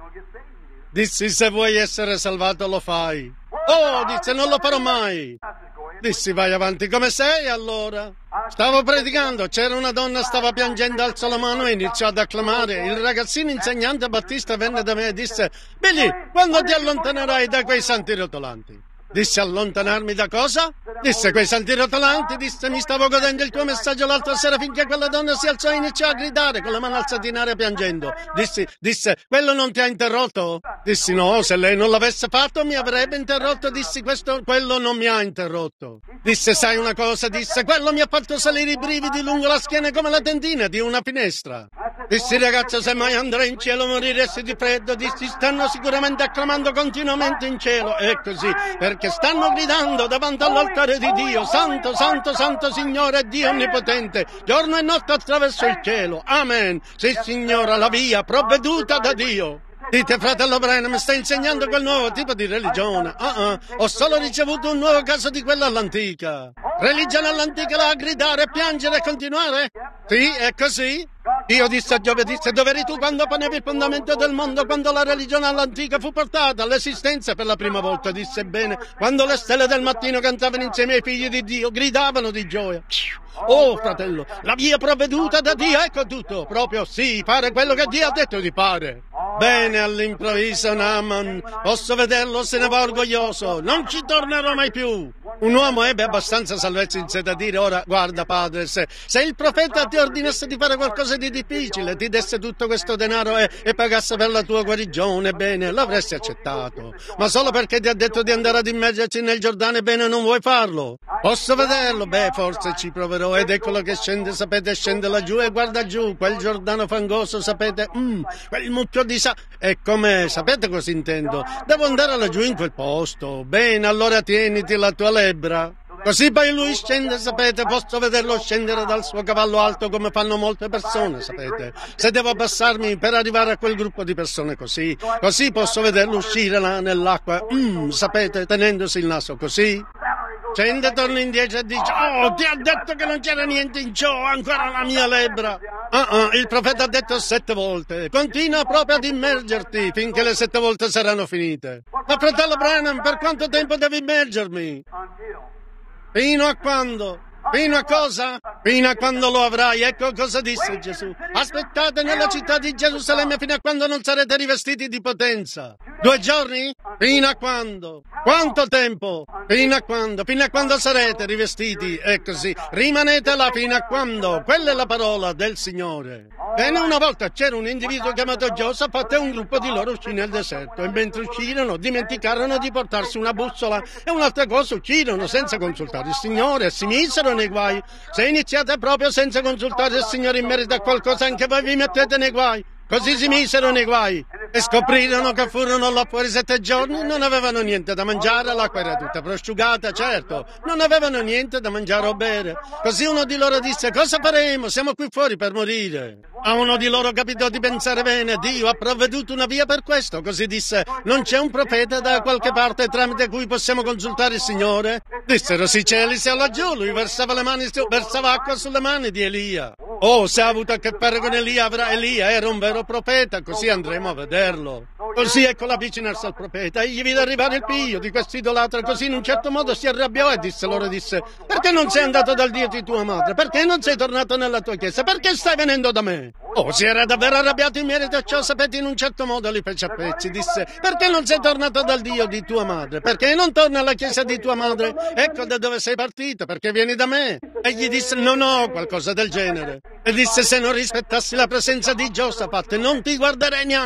Dissi, se vuoi essere salvato lo fai. Oh, disse, non lo farò mai. Dissi, vai avanti, come sei allora? Stavo predicando, c'era una donna, stava piangendo, alzò la mano e iniziò ad acclamare. Il ragazzino insegnante Battista venne da me e disse, Billy, quando ti allontanerai da quei santi rotolanti? Disse, allontanarmi da cosa? Disse, quei santi rotolanti, disse, mi stavo godendo il tuo messaggio l'altra sera finché quella donna si alzò e iniziò a gridare con le mani alzate in aria piangendo. Disse, quello non ti ha interrotto? Dissi, no, se lei non l'avesse fatto mi avrebbe interrotto. Dissi, quello non mi ha interrotto. Disse, sai una cosa? Disse, quello mi ha fatto salire i brividi lungo la schiena come la tendina di una finestra. Dissi, ragazzo, se mai andrai in cielo moriresti di freddo. Dissi, stanno sicuramente acclamando continuamente in cielo. È così, perché stanno gridando davanti all'altare di Dio, Santo, Santo, Santo Signore Dio Onnipotente, giorno e notte attraverso il cielo. Amen. Sì, Signora, la via provveduta da Dio. Dite, fratello Branham, sta insegnando quel nuovo tipo di religione. Ho solo ricevuto un nuovo caso di quella all'antica. Religione all'antica là a gridare, piangere e continuare? Sì, è così. Dio disse a Giove, disse, dove eri tu quando ponevi il fondamento del mondo, quando la religione all'antica fu portata all'esistenza per la prima volta? Disse, bene, quando le stelle del mattino cantavano insieme ai figli di Dio, gridavano di gioia. Oh, fratello, la via provveduta da Dio, ecco tutto. Proprio sì, fare quello che Dio ha detto di fare. Bene, all'improvviso Naaman, posso vederlo, se ne va orgoglioso, non ci tornerò mai più. Un uomo ebbe abbastanza salvezza in sé da dire, ora guarda padre, se il profeta ti ordinasse di fare qualcosa di difficile, ti desse tutto questo denaro e pagasse per la tua guarigione, bene, l'avresti accettato. Ma solo perché ti ha detto di andare ad immergerci nel Giordano, bene, non vuoi farlo. Posso vederlo? Beh, forse ci proverò. Ed eccolo che scende, sapete, scende laggiù e guarda giù, quel Giordano fangoso, sapete, quel mucchio di e come, sapete cosa intendo? Devo andare laggiù in quel posto. Bene, allora tieniti la tua lebbra. Così poi lui scende, sapete, posso vederlo scendere dal suo cavallo alto come fanno molte persone, sapete. Se devo abbassarmi per arrivare a quel gruppo di persone così posso vederlo uscire là nell'acqua, sapete, tenendosi il naso così. Scende, torna indietro e dice, oh, ti ha detto che non c'era niente in ciò, ancora la mia lebbra. Il profeta ha detto 7 volte, continua proprio ad immergerti finché le 7 volte saranno finite. Ma fratello Branham, per quanto tempo devo immergermi? Fino a quando? Fino a cosa? Fino a quando lo avrai. Ecco cosa disse Gesù. Aspettate nella città di Gerusalemme fino a quando non sarete rivestiti di potenza. 2 giorni? Fino a quando? Quanto tempo? Fino a quando? Fino a quando sarete rivestiti? È così. Rimanete là fino a quando? Quella è la parola del Signore. Bene, una volta c'era un individuo chiamato Giosafat e un gruppo di loro uscì nel deserto. E mentre uscirono, dimenticarono di portarsi una bussola e un'altra cosa, uscirono senza consultare il Signore e si misero nei guai. Se iniziate proprio senza consultare il Signore in merito a qualcosa, anche voi vi mettete nei guai. Così si misero nei guai e scoprirono che furono là fuori 7 giorni, non avevano niente da mangiare, l'acqua era tutta prosciugata, certo, non avevano niente da mangiare o bere. Così uno di loro disse, cosa faremo? Siamo qui fuori per morire. A uno di loro capitò di pensare bene, Dio ha provveduto una via per questo, così disse, non c'è un profeta da qualche parte tramite cui possiamo consultare il Signore? Dissero, sì, c'è Eliseo laggiù, lui versava acqua sulle mani di Elia. Oh, se ha avuto a che fare con Elia era un vero profeta, così andremo a vederlo. Così eccola avvicinarsi al profeta, egli vide arrivare il figlio di questo idolatra, così in un certo modo si arrabbiò e disse, perché non sei andato dal Dio di tua madre? Perché non sei tornato nella tua chiesa? Perché stai venendo da me? Oh, si era davvero arrabbiato in merito a ciò, sapete, in un certo modo li fece a pezzi, disse, perché non sei tornato dal Dio di tua madre? Perché non torni alla chiesa di tua madre? Ecco da dove sei partito, perché vieni da me? Egli disse, non ho qualcosa del genere. E disse, se non rispettassi la presenza di Giosafat, non ti guarderei neanche.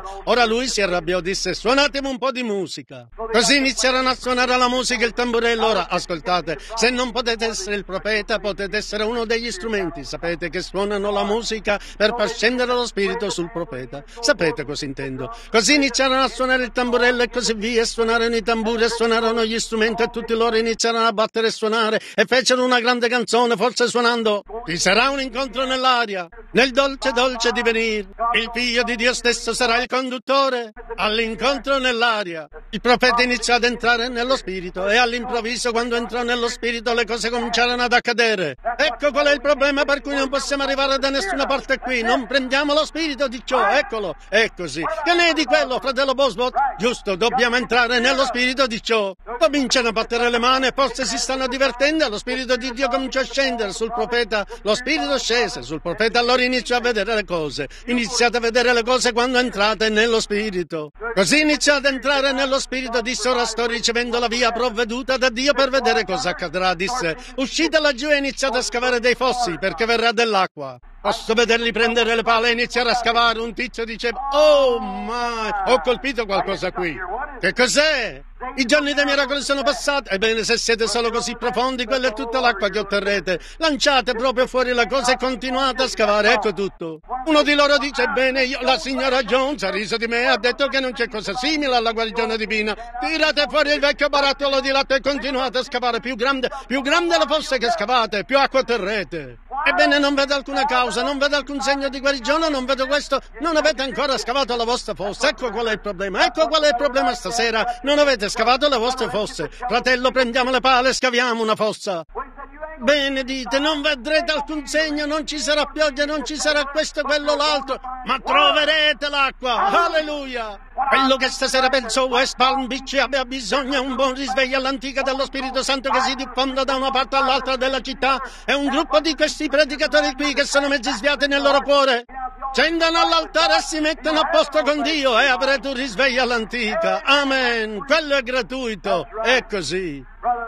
Ora lui si arrabbiò, disse: suonatemi un po' di musica. Così iniziarono a suonare la musica e il tamburello. Ora, ascoltate, se non potete essere il profeta, potete essere uno degli strumenti. Sapete che suonano la musica per far scendere lo spirito sul profeta. Sapete cosa intendo? Così iniziarono a suonare il tamburello e così via, e suonarono i tamburi e suonarono gli strumenti, e tutti loro iniziarono a battere e suonare e fecero una grande canzone, forse suonando: ci sarà un incontro nell'aria, nel dolce dolce divenire, il figlio di Dio stesso sarà il conduttore all'incontro nell'aria. Il profeta iniziò ad entrare nello spirito e all'improvviso, quando entrò nello spirito, le cose cominciarono ad accadere. Ecco qual è il problema per cui non possiamo arrivare da nessuna parte qui. Non prendiamo lo spirito di ciò, eccolo, è così. Che ne è di quello, fratello Bosworth? Giusto, dobbiamo entrare nello spirito di ciò. Cominciano a battere le mani, forse si stanno divertendo, lo spirito di Dio comincia a scendere sul profeta, lo spirito scese sul profeta, allora iniziò a vedere le cose. Iniziate a vedere le cose quando entrate nello spirito. Così iniziò ad entrare nello spirito, disse: ora sto ricevendo la via provveduta da Dio per vedere cosa accadrà. Disse: uscite laggiù e iniziate a scavare dei fossi, perché verrà dell'acqua. Posso vederli prendere le pale e iniziare a scavare. Un tizio diceva: oh my, ho colpito qualcosa qui. Che cos'è? I giorni dei miracoli sono passati. Ebbene, se siete solo così profondi, quella è tutta l'acqua che otterrete. Lanciate proprio fuori la cosa e continuate a scavare, ecco tutto. Uno di loro dice: bene, la signora Jones ha riso di me, ha detto che non c'è cosa simile alla guarigione divina. Tirate fuori il vecchio barattolo di latte e continuate a scavare. Più grande la fossa che scavate, più acqua otterrete. Ebbene, non vedo alcuna causa, non vedo alcun segno di guarigione, non vedo questo. Non avete ancora scavato la vostra fossa. Ecco qual è il problema. Ecco qual è il problema stasera. Non avete scavato le vostre fosse. Fratello, prendiamo le pale e scaviamo una fossa. Bene, dite, non vedrete alcun segno, non ci sarà pioggia, non ci sarà questo, quello, l'altro, ma troverete l'acqua. Alleluia! Quello che stasera penso West Palm Beach abbia bisogno è un buon risveglio all'antica dello Spirito Santo che si diffonda da una parte all'altra della città. È un gruppo di questi predicatori qui che sono mezzi sviati nel loro cuore. Scendono all'altare e si mettono a posto con Dio e avrete un risveglio all'antica. Amen. Quello è gratuito. È così.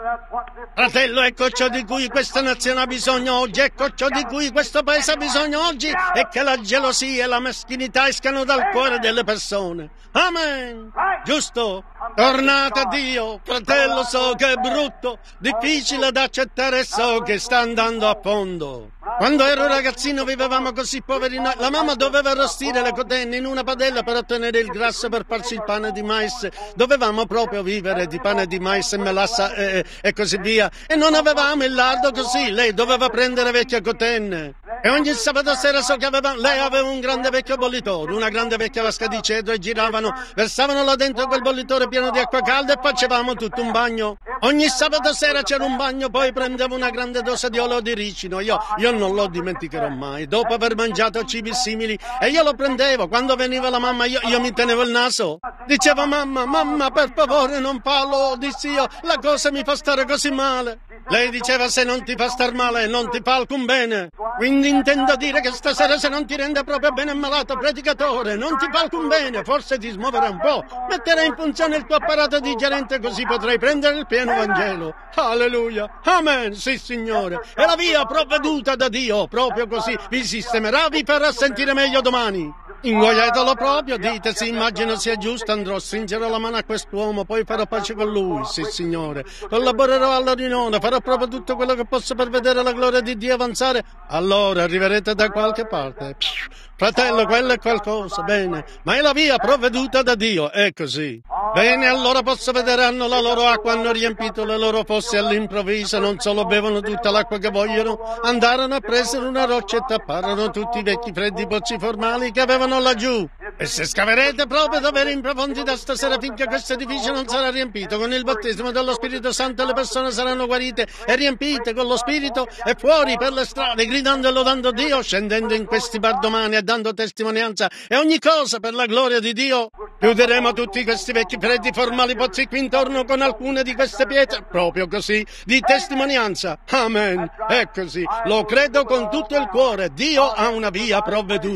Fratello, ecco ciò di cui questa nazione ha bisogno oggi, ecco ciò di cui questo paese ha bisogno oggi, è che la gelosia e la meschinità escano dal cuore delle persone. Amen. Giusto? Tornate a Dio. Fratello, so che è brutto, difficile da accettare e so che sta andando a fondo. Quando ero ragazzino vivevamo così poveri. La mamma doveva arrostire le cotenne in una padella per ottenere il grasso per farci il pane di mais. Dovevamo proprio vivere di pane di mais e melassa e così via. E non avevamo il lardo, così lei doveva prendere vecchie cotenne. E ogni sabato sera so che lei aveva un grande vecchio bollitore, una grande vecchia vasca di cedro, e versavano là dentro quel bollitore pieno di acqua calda e facevamo tutto un bagno. Ogni sabato sera c'era un bagno, poi prendevo una grande dose di olio di ricino. Io non lo dimenticherò mai. Dopo aver mangiato cibi simili, e io lo prendevo. Quando veniva la mamma, io mi tenevo il naso. Dicevo: mamma, per favore non fallo, dissi io, la cosa mi fa stare così male. Lei diceva: se non ti fa star male, non ti fa alcun bene. Quindi intendo dire che stasera, se non ti rende proprio bene il malato predicatore, non ti fa alcun bene, forse ti smuoverai un po', metterai in funzione il tuo apparato digerente, così potrai prendere il pieno Vangelo. Alleluia. Amen. Sì, Signore. È la via provveduta da Dio, proprio così. Vi sistemerà, vi farà sentire meglio domani. Ingoiatelo proprio, dite: sì, immagino sia giusto, andrò, stringerò la mano a quest'uomo, poi farò pace con lui, sì, Signore. Collaborerò alla riunione, farò proprio tutto quello che posso per vedere la gloria di Dio avanzare. Allora arriverete da qualche parte. Fratello, quello è qualcosa, bene, ma è la via provveduta da Dio, è così. Bene, allora posso vedere, hanno la loro acqua, hanno riempito le loro fosse all'improvviso, non solo bevono tutta l'acqua che vogliono, andarono e presero una roccia e tapparono tutti i vecchi freddi pozzi formali che avevano laggiù. E se scaverete proprio davvero in profondità stasera, finché questo edificio non sarà riempito con il battesimo dello Spirito Santo, le persone saranno guarite e riempite con lo Spirito e fuori per le strade, gridando e lodando Dio, scendendo in questi bar domani e dando testimonianza e ogni cosa per la gloria di Dio. Chiuderemo tutti questi vecchi freddi formali pozzi qui intorno con alcune di queste pietre, proprio così, di testimonianza. Amen. È così. Lo credo con tutto il cuore. Dio ha una via provveduta.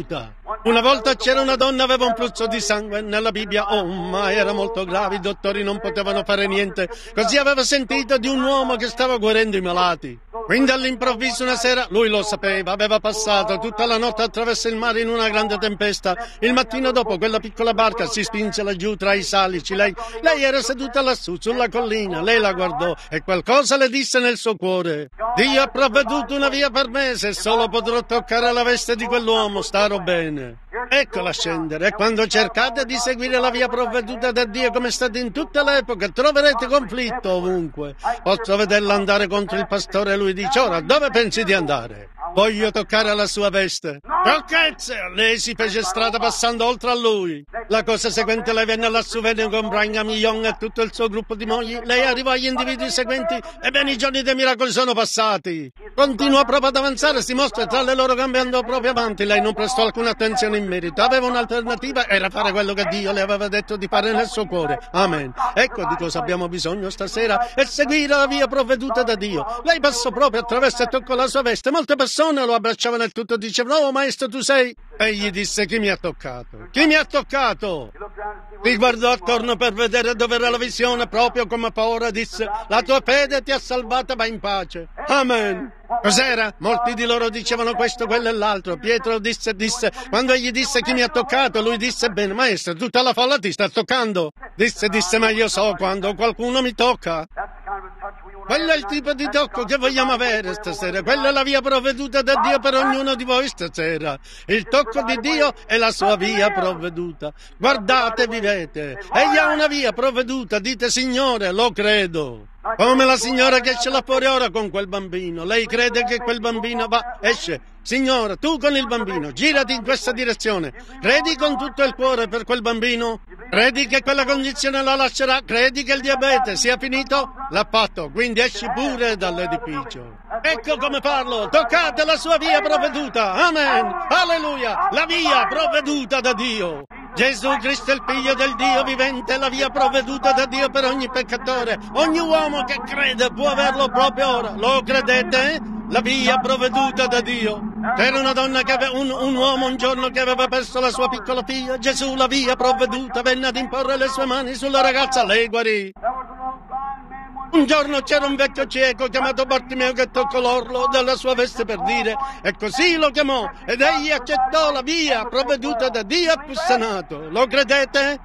Una volta c'era una donna, aveva un flusso di sangue nella Bibbia, oh ma era molto grave, i dottori non potevano fare niente, così aveva sentito di un uomo che stava guarendo i malati. Quindi all'improvviso una sera, lui lo sapeva, aveva passato tutta la notte attraverso il mare in una grande tempesta. Il mattino dopo quella piccola barca si spinse laggiù tra i salici. Lei era seduta lassù sulla collina, lei la guardò e qualcosa le disse nel suo cuore: Dio ha provveduto una via per me, se solo potrò toccare la veste di quell'uomo starò bene. Eccola scendere, e quando cercate di seguire la via provveduta da Dio come è stato in tutta l'epoca, troverete conflitto ovunque. Posso vederla andare contro il pastore e lui dice: ora dove pensi di andare? Voglio toccare la sua veste. Sciocchezze! Lei si fece strada passando oltre a lui. La cosa seguente, lei venne lassù, venne con Brigham Young e tutto il suo gruppo di mogli. Lei arrivò agli individui seguenti. Ebbene, i giorni dei miracoli sono passati. Continuò proprio ad avanzare, si mostra tra le loro gambe e andò proprio avanti. Lei non prestò alcuna attenzione in merito. Aveva un'alternativa, era fare quello che Dio le aveva detto di fare nel suo cuore. Amen. Ecco di cosa abbiamo bisogno stasera, è seguire la via provveduta da Dio. Lei passò proprio attraverso e toccò la sua veste. Molte persone lo abbracciavano e tutto dicevano: oh maestro, tu sei... Egli disse: chi mi ha toccato? Chi mi ha toccato? Si guardò attorno per vedere dove era la visione, proprio come paura disse: la tua fede ti ha salvata, va in pace. Amen. Cos'era? Molti di loro dicevano questo, quello e l'altro. Pietro disse, quando egli disse: chi mi ha toccato? Lui disse: bene maestro, tutta la folla ti sta toccando. Disse, ma io so quando qualcuno mi tocca. Quello è il tipo di tocco che vogliamo avere stasera. Quella è la via provveduta da Dio per ognuno di voi stasera. Il tocco di Dio è la sua via provveduta. Guardate, vivete. Egli ha una via provveduta. Dite: Signore, lo credo. Come la signora che ce l'ha fuori ora con quel bambino. Lei crede che quel bambino esce. Signora, tu con il bambino, girati in questa direzione. Credi con tutto il cuore per quel bambino? Credi che quella condizione la lascerà? Credi che il diabete sia finito? L'ha fatto, quindi esci pure dall'edificio. Ecco come parlo. Toccate la sua via provveduta. Amen. Alleluia. La via provveduta da Dio. Gesù Cristo è il Figlio del Dio vivente, è la via provveduta da Dio per ogni peccatore. Ogni uomo che crede può averlo proprio ora. Lo credete? La via provveduta da Dio. C'era una donna che aveva un uomo un giorno che aveva perso la sua piccola figlia. Gesù, la via provveduta, venne ad imporre le sue mani sulla ragazza, lei guarì. Un giorno c'era un vecchio cieco chiamato Bartimeo che toccò l'orlo della sua veste per dire, e così lo chiamò, ed egli accettò la via provveduta da Dio e fu sanato. Lo credete?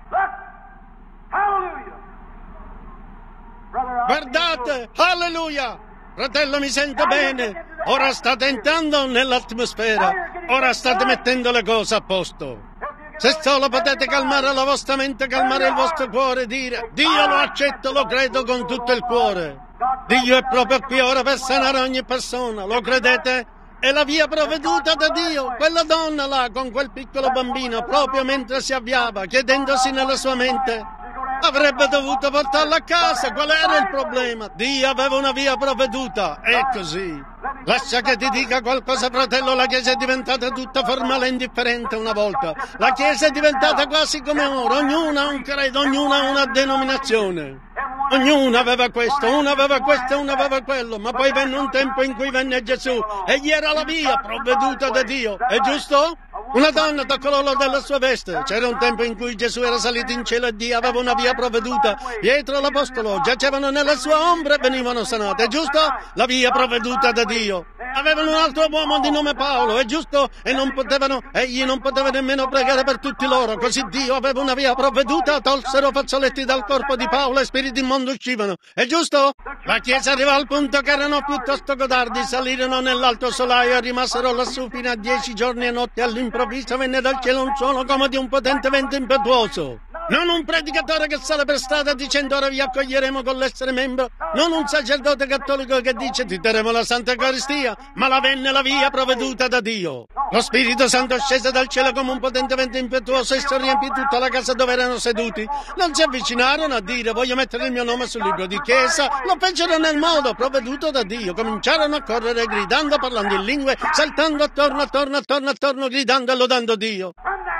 Guardate, alleluia! Fratello, mi sento bene. Ora state entrando nell'atmosfera. Ora state mettendo le cose a posto. Se solo potete calmare la vostra mente, calmare il vostro cuore, dire: Dio lo accetto, lo credo con tutto il cuore. Dio è proprio qui ora per sanare ogni persona. Lo credete? È la via provveduta da Dio. Quella donna là con quel piccolo bambino, proprio mentre si avviava, chiedendosi nella sua mente: avrebbe dovuto portarla a casa, qual era il problema? Dio aveva una via provveduta, è così. Lascia che ti dica qualcosa, fratello, la Chiesa è diventata tutta formale e indifferente una volta. La Chiesa è diventata quasi come ora, ognuno ha un credo, ognuno ha una denominazione. Ognuno aveva questo, uno aveva questo e uno aveva quello, ma poi venne un tempo in cui venne Gesù, egli era la via provveduta da Dio, è giusto? Una donna toccò l'orlo della sua veste. C'era un tempo in cui Gesù era salito in cielo e Dio aveva una via provveduta. Pietro l'apostolo giacevano nella sua ombra e venivano sanate, è giusto? La via provveduta da Dio. Avevano un altro uomo di nome Paolo, è giusto? E egli non poteva nemmeno pregare per tutti loro, così Dio aveva una via provveduta, tolsero fazzoletti dal corpo di Paolo e spiriti immondi uscivano, è giusto? La Chiesa arrivò al punto che erano piuttosto codardi, salirono nell'alto solaio e rimasero lassù fino a 10 giorni e notti. All'improvviso venne dal cielo un suono come di un potente vento impetuoso. Non un predicatore che sale per strada dicendo: ora vi accoglieremo con l'essere membro, non un sacerdote cattolico che dice: ti daremo la Santa Eucaristia, ma la venne la via provveduta da Dio. Lo Spirito Santo scese dal cielo come un potente vento impetuoso e si riempì tutta la casa dove erano seduti. Non si avvicinarono a dire: voglio mettere il mio nome sul libro di chiesa, lo fecero nel modo provveduto da Dio. Cominciarono a correre gridando, parlando in lingue, saltando attorno, gridando e lodando Dio.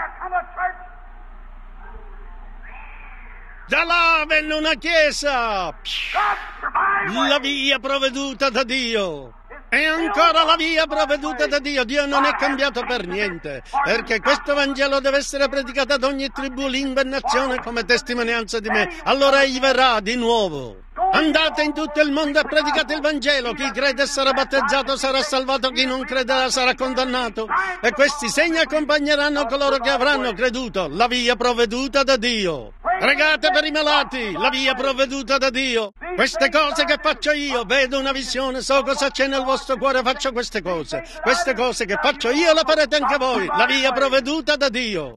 Da là venne una chiesa, la via provveduta da Dio. E ancora la via provveduta da Dio. Dio non è cambiato per niente, perché questo Vangelo deve essere predicato ad ogni tribù, lingua e nazione come testimonianza di me. Allora egli verrà di nuovo. Andate in tutto il mondo e predicate il Vangelo. Chi crede sarà battezzato, sarà salvato, chi non crederà sarà condannato. E questi segni accompagneranno coloro che avranno creduto. La via provveduta da Dio. Pregate per i malati, la via provveduta da Dio. Queste cose che faccio io, vedo una visione, so cosa c'è nel vostro cuore, faccio queste cose. Queste cose che faccio io le farete anche voi, la via provveduta da Dio.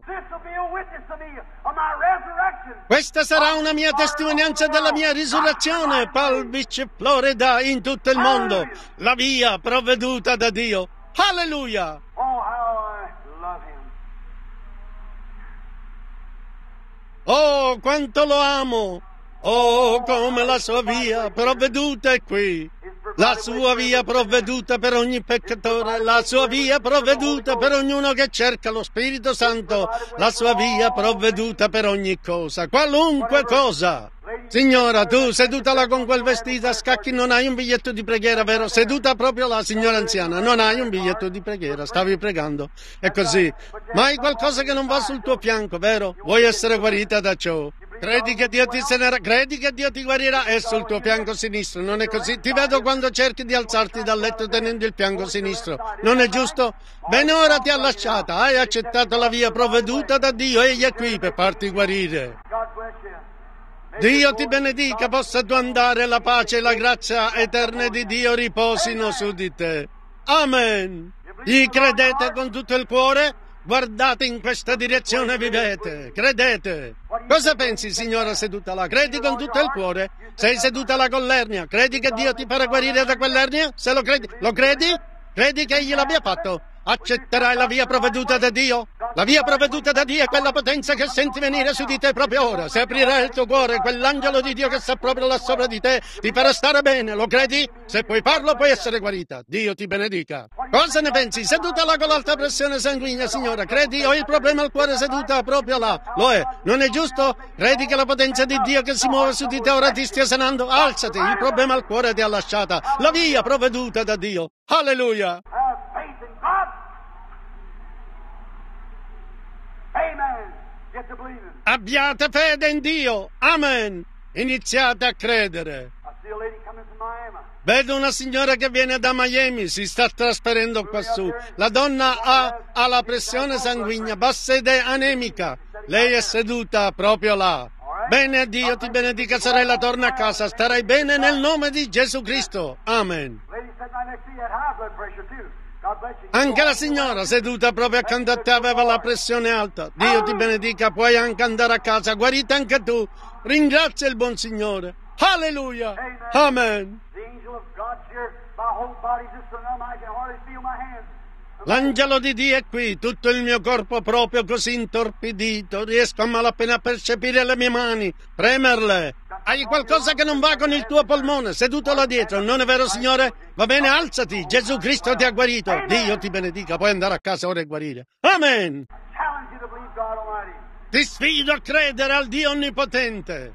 Questa sarà una mia testimonianza della mia risurrezione, Palbic Florida, in tutto il mondo. La via provveduta da Dio. Alleluia! Oh, quanto lo amo! Oh, come la sua via provveduta è qui. La sua via provveduta per ogni peccatore, la sua via provveduta per ognuno che cerca lo Spirito Santo, la sua via provveduta per ogni cosa, qualunque cosa. Signora, tu seduta là con quel vestito a scacchi non hai un biglietto di preghiera, vero? Seduta proprio là, signora anziana, non hai un biglietto di preghiera, stavi pregando. È così. Ma hai qualcosa che non va sul tuo fianco, vero? Vuoi essere guarita da ciò? Credi che Dio ti sanerà, credi che Dio ti guarirà, è sul tuo fianco sinistro, non è così? Ti vedo quando cerchi di alzarti dal letto tenendo il fianco sinistro, non è giusto? Bene, ora ti ha lasciata, hai accettato la via provveduta da Dio, egli è qui per farti guarire. Dio ti benedica, possa tu andare, la pace e la grazia eterna di Dio riposino su di te. Amen. Gli credete con tutto il cuore? Guardate in questa direzione, vivete, credete. Cosa pensi, signora seduta là? Credi con tutto il cuore? Sei seduta là con l'ernia, credi che Dio ti farà guarire da quell'ernia? Se lo credi, lo credi? Credi che egli l'abbia fatto? Accetterai la via provveduta da Dio? La via provveduta da Dio è quella potenza che senti venire su di te proprio ora. Se aprirai il tuo cuore, quell'angelo di Dio che sta proprio là sopra di te ti farà stare bene, lo credi? Se puoi farlo, puoi essere guarita. Dio ti benedica. Cosa ne pensi? Seduta là con l'alta pressione sanguigna, signora, credi? Ho il problema al cuore seduta proprio là. Lo è, non è giusto? Credi che la potenza di Dio che si muove su di te ora ti stia sanando? Alzati, il problema al cuore ti ha lasciata. La via provveduta da Dio. Alleluia. Abbiate fede in Dio. Amen. Iniziate a credere. Vedo una signora che viene da Miami, si sta trasferendo quassù. La donna ha la pressione sanguigna bassa ed è anemica. Lei è seduta proprio là. Bene, Dio ti benedica, sorella, torna a casa. Starai bene nel nome di Gesù Cristo. Amen. Anche la signora seduta proprio accanto a te aveva la pressione alta. Dio ti benedica, puoi anche andare a casa. Guarita anche tu. Ringrazia il buon Signore. Alleluia. Amen. L'angelo di Dio è qui, tutto il mio corpo proprio così intorpidito. Riesco a malapena a percepire le mie mani, premerle. Hai qualcosa che non va con il tuo polmone, seduto là dietro, non è vero, Signore? Va bene, alzati, Gesù Cristo ti ha guarito. Dio ti benedica, puoi andare a casa ora e guarire. Amen. Ti sfido a credere al Dio Onnipotente.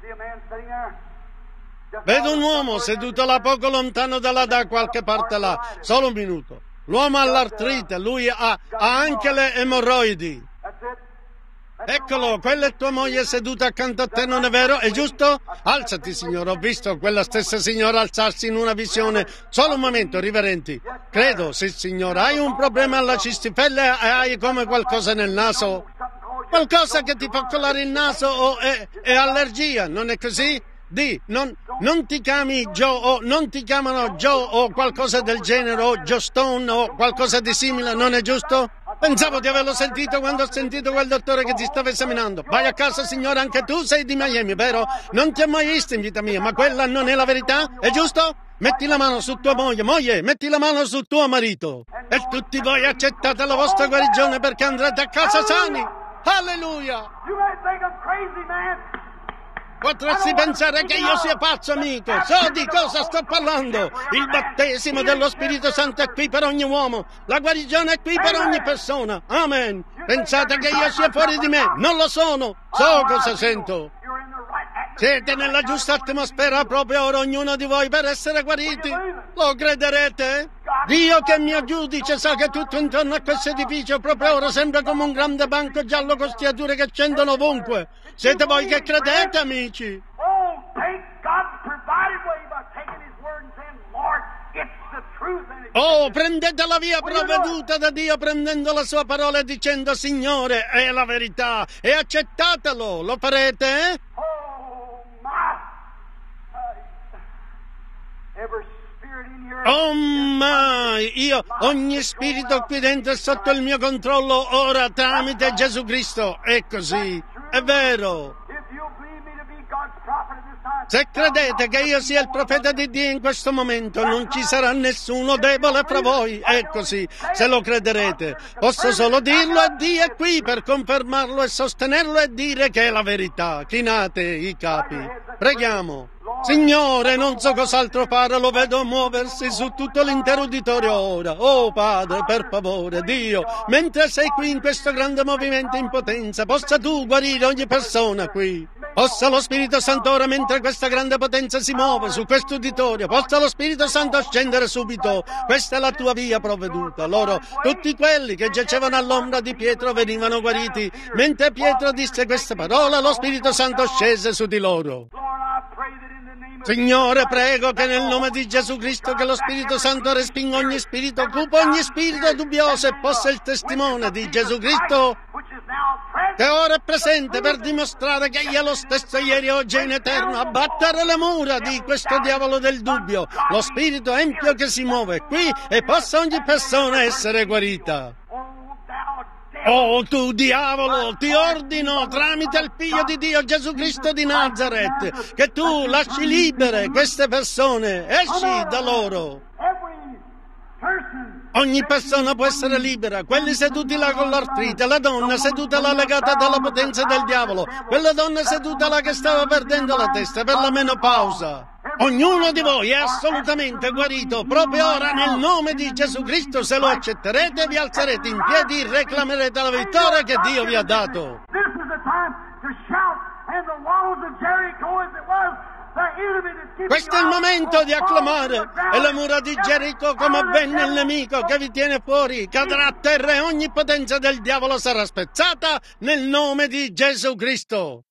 Vedo un uomo seduto là poco lontano da là, da qualche parte là. Solo un minuto. L'uomo ha l'artrite, lui ha anche le emorroidi. Eccolo, quella è tua moglie seduta accanto a te, non è vero? È giusto? Alzati, signore, ho visto quella stessa signora alzarsi in una visione. Solo un momento, riverenti. Credo, sì, signore, hai un problema alla cistifelle e hai come qualcosa nel naso. Qualcosa che ti fa colare il naso o è allergia, non è così? Non ti chiami Joe o non ti chiamano Joe o qualcosa del genere o Joe Stone o qualcosa di simile, non è giusto? Pensavo di averlo sentito quando ho sentito quel dottore che ti stava esaminando. Vai a casa, signore, anche tu sei di Miami, vero? Non ti ho mai visto in vita mia, ma quella non è la verità? È giusto? Metti la mano su tua moglie, metti la mano su tuo marito. E tutti voi accettate la vostra guarigione perché andrete a casa sani. Alleluia! Potresti pensare che io sia pazzo, amico. So di cosa sto parlando. Il battesimo dello Spirito Santo è qui per ogni uomo. La guarigione è qui per ogni persona. Amen. Pensate che io sia fuori di me? Non lo sono. So cosa sento. Siete nella giusta atmosfera proprio ora ognuno di voi per essere guariti? Lo crederete? Dio che è mio giudice sa che tutto intorno a questo edificio proprio ora sembra come un grande banco giallo con stiature che scendono ovunque. Siete voi che credete, amici? Oh, take God's provided way by taking His word and saying, Lord, it's the truth. And it's Oh, prendete la via provveduta da Dio prendendo la sua parola e dicendo, Signore, è la verità, e accettatelo. Lo farete? oh, my. Every spirit in here. Oh mai! Ogni spirito qui dentro è sotto il mio controllo ora tramite Gesù Cristo. È così, è vero. If you'll believe me to be God's prophet at this time, Se credete che io sia il profeta di Dio in questo momento, non ci sarà nessuno debole fra voi. È così, se lo crederete. Posso solo dirlo e Dio è qui per confermarlo e sostenerlo e dire che è la verità. Chinate i capi. Preghiamo. Signore, non so cos'altro fare, lo vedo muoversi su tutto l'intero uditorio ora. Oh Padre, per favore, Dio, mentre sei qui in questo grande movimento in potenza, possa tu guarire ogni persona qui. Possa lo Spirito Santo ora, mentre questa grande potenza si muove su questo uditorio, possa lo Spirito Santo scendere subito. Questa è la tua via provveduta. Loro, tutti quelli che giacevano all'ombra di Pietro venivano guariti. Mentre Pietro disse queste parole, lo Spirito Santo scese su di loro. Lord, I pray that in the name of Signore, prego che nel nome di Gesù Cristo che lo Spirito Santo respinga ogni spirito cupo, ogni spirito dubbioso e possa il testimone di Gesù Cristo which is now present. che ora è presente per dimostrare che egli è lo stesso ieri, oggi e in eterno, abbattere le mura di questo diavolo del dubbio, lo spirito empio che si muove qui e possa ogni persona essere guarita. Oh, thou devil. Oh, tu diavolo, ti ordino tramite il Figlio di Dio Gesù Cristo di Nazareth che tu lasci libere queste persone, esci da loro. Every person. Ogni persona può essere libera, quelli seduti là con l'artrite, la donna seduta là legata dalla potenza del diavolo, quella donna seduta là che stava perdendo la testa per la menopausa. Ognuno di voi è assolutamente guarito proprio ora nel nome di Gesù Cristo. Se lo accetterete vi alzerete in piedi e reclamerete la vittoria che Dio vi ha dato. This is the time to shout, and the walls of Jericho as it was, the enemy that's keeping Questo è il you out, momento di will fall to acclamare the ground. e le mura di Gerico come avvenne il nemico che vi tiene fuori cadrà a terra e ogni potenza del diavolo sarà spezzata nel nome di Gesù Cristo.